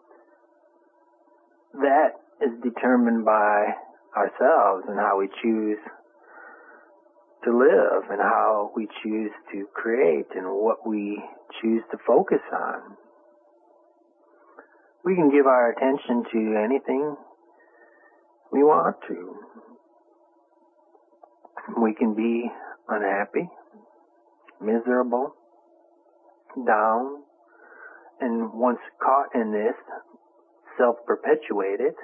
That is determined by ourselves and how we choose to live and how we choose to create and what we choose to focus on. We can give our attention to anything we want to. We can be unhappy, miserable, down, and once caught in this, self-perpetuated.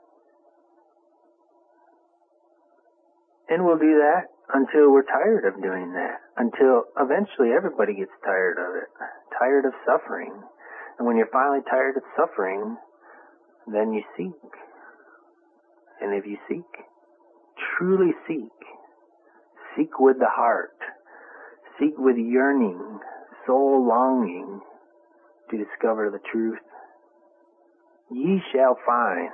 And we'll do that until we're tired of doing that, until eventually everybody gets tired of it, tired of suffering. And when you're finally tired of suffering, then you seek. And if you seek, truly seek, seek with the heart, seek with yearning, soul longing to discover the truth, ye shall find.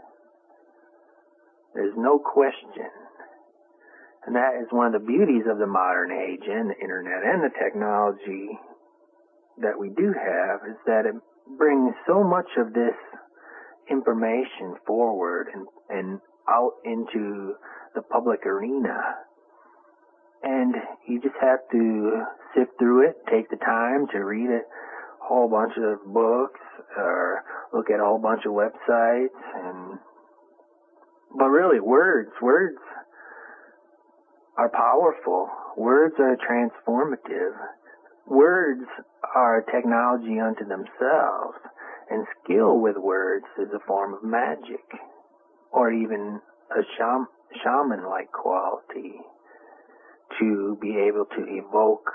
There's no question. And that is one of the beauties of the modern age and the internet and the technology that we do have, is that it brings so much of this information forward and, and out into the public arena. And you just have to sift through it, take the time to read a whole bunch of books or look at a whole bunch of websites. And but really, words, words are powerful. Words are transformative. Words are technology unto themselves, and skill with words is a form of magic, or even a sham- shaman-like quality, to be able to evoke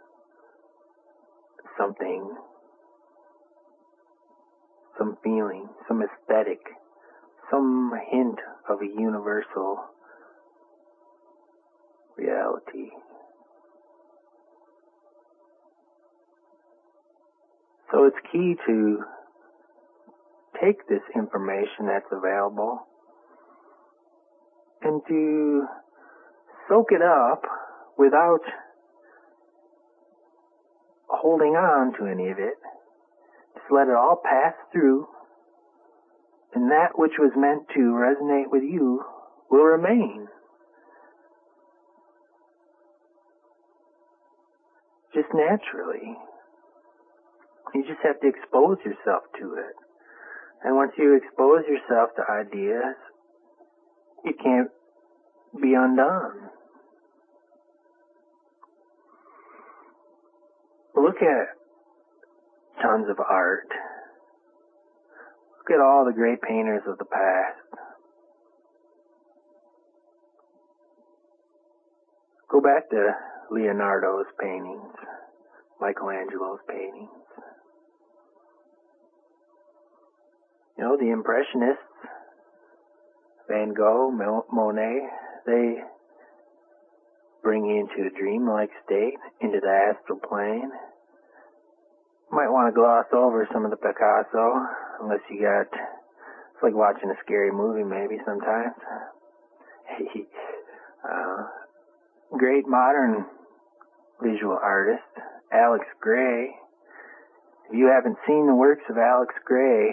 something, some feeling, some aesthetic, some hint of a universal reality. So it's key to take this information that's available and to soak it up without holding on to any of it, let it all pass through, and that which was meant to resonate with you will remain. Just naturally. You just have to expose yourself to it. And once you expose yourself to ideas, you can't be undone. Look at tons of art. Look at all the great painters of the past. Go back to Leonardo's paintings, Michelangelo's paintings. You know, the Impressionists, Van Gogh, Monet, they bring you into a dreamlike state, into the astral plane. You might want to gloss over some of the Picasso, unless you got, it's like watching a scary movie maybe sometimes. uh, great modern visual artist, Alex Gray. If you haven't seen the works of Alex Gray,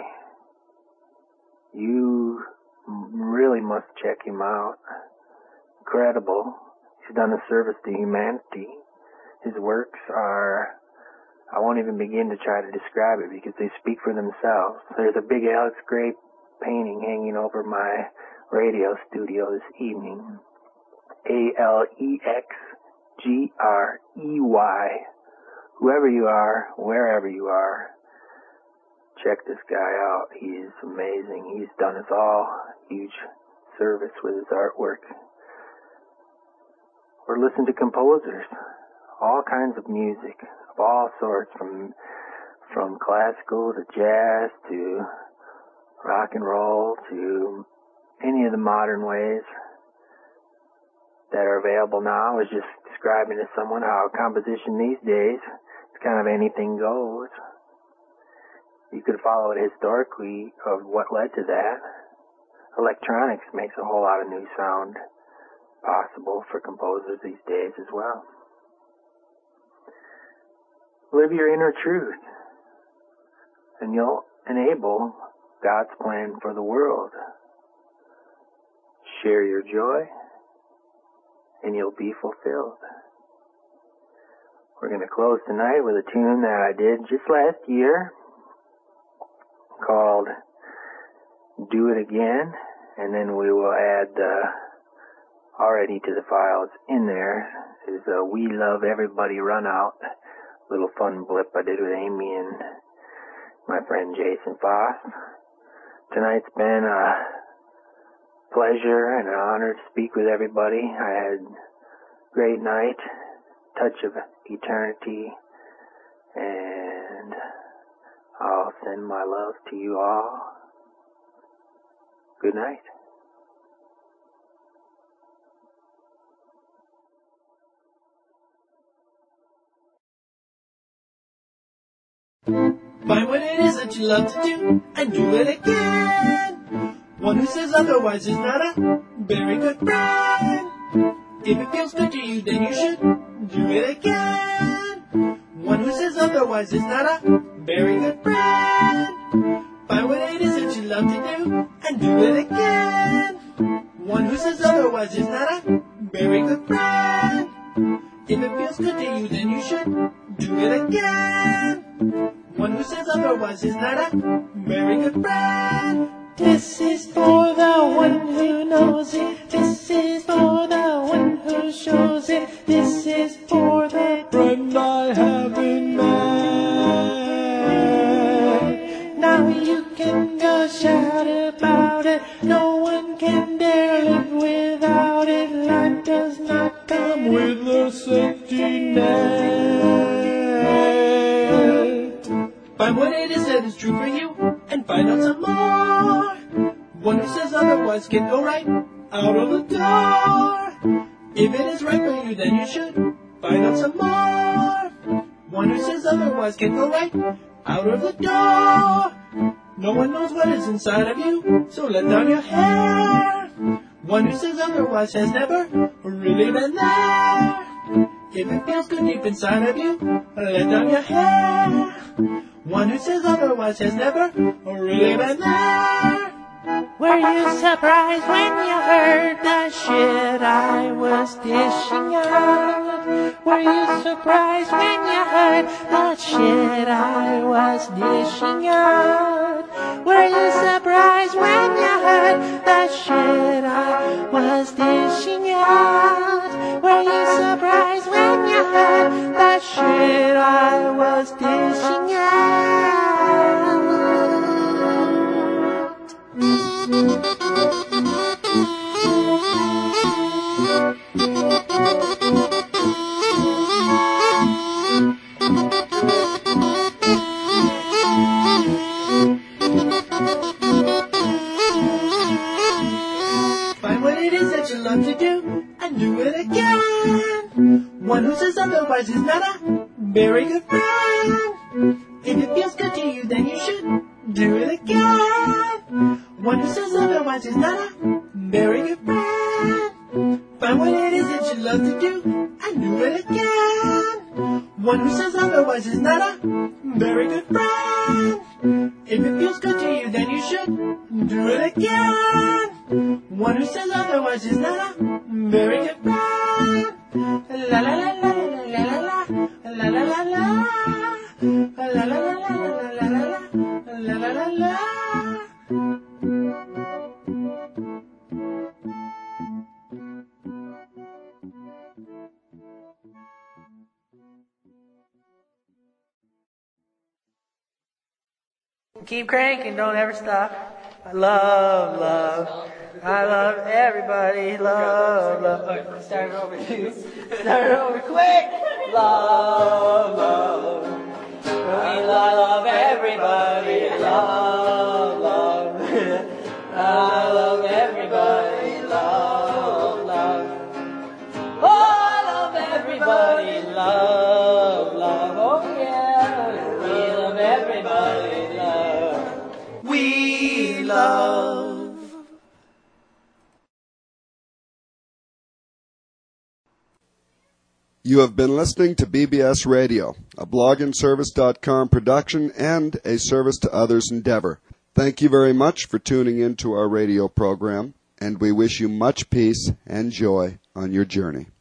you really must check him out. Incredible. He's done a service to humanity. His works are, I won't even begin to try to describe it because they speak for themselves. There's a big Alex Gray painting hanging over my radio studio this evening. A L E X G R E Y. Whoever you are, wherever you are, check this guy out. He is amazing. He's done us all huge service with his artwork. Or listen to composers, all kinds of music of all sorts, from from classical to jazz to rock and roll to any of the modern ways that are available now. I was just describing to someone how composition these days, it's kind of anything goes. You could follow it historically of what led to that. Electronics makes a whole lot of new sound possible for composers these days as well. Live your inner truth, and you'll enable God's plan for the world. Share your joy, and you'll be fulfilled. We're going to close tonight with a tune that I did just last year called Do It Again, and then we will add uh, already to the files in there is a We Love Everybody Run Out, little fun blip I did with Amy and my friend Jason Foss. Tonight's been a pleasure and an honor to speak with everybody. I had a great night, touch of eternity, and I'll send my love to you all. Good night. Find what it is that you love to do and do it again. One who says otherwise is not a very good friend. If it feels good to you, then you should do it again. One who says otherwise is not a very good friend. Find what it is that you love to do and do it again. One who says otherwise is not a very good friend. If it feels good to you, then you should do it again. One who says otherwise is not a very good friend. This is for the one who knows it. This is for the one who shows it. This is for the friend I haven't met. Now you can go shout about it. No one can dare live without it. Life does not come with a safety net. Find what it is that is true for you and find out some more. One who says otherwise can go right out of the door. If it is right for you, then you should find out some more. One who says otherwise can go right out of the door. No one knows what is inside of you, so let down your hair. One who says otherwise has never really been there. If it feels good deep inside of you, let down your hair. One who says otherwise has never really been there. Were you surprised when you heard the shit I was dishing out? Were you surprised when you heard the shit I was dishing out? Were you surprised when you heard the shit I was dishing out? Were you surprised when you heard the shit I was dishing out? Find what it is that you love to do and do it again. One who says otherwise is not a very good friend. If it feels good to you, then you should do it again. One who says otherwise is not a very good friend. Find what it is that you love to do and do it again. One who says otherwise is not a very good friend. If it feels good to you, then you should do it again. One who says otherwise is not a very good friend. La la la la la la la la la la la. La la la la la la la la la la la. Keep cranking, don't ever stop. I love, love. I love everybody. Love, love. Start over, start over quick. Love, love. I love everybody. Love, love. I love everybody. Love, love. Oh, I love everybody. Love, love. Oh, yeah. We love everybody. Love. We love. You have been listening to B B S Radio, a blogin service dot com production and a service to others endeavor. Thank you very much for tuning in to our radio program, and we wish you much peace and joy on your journey.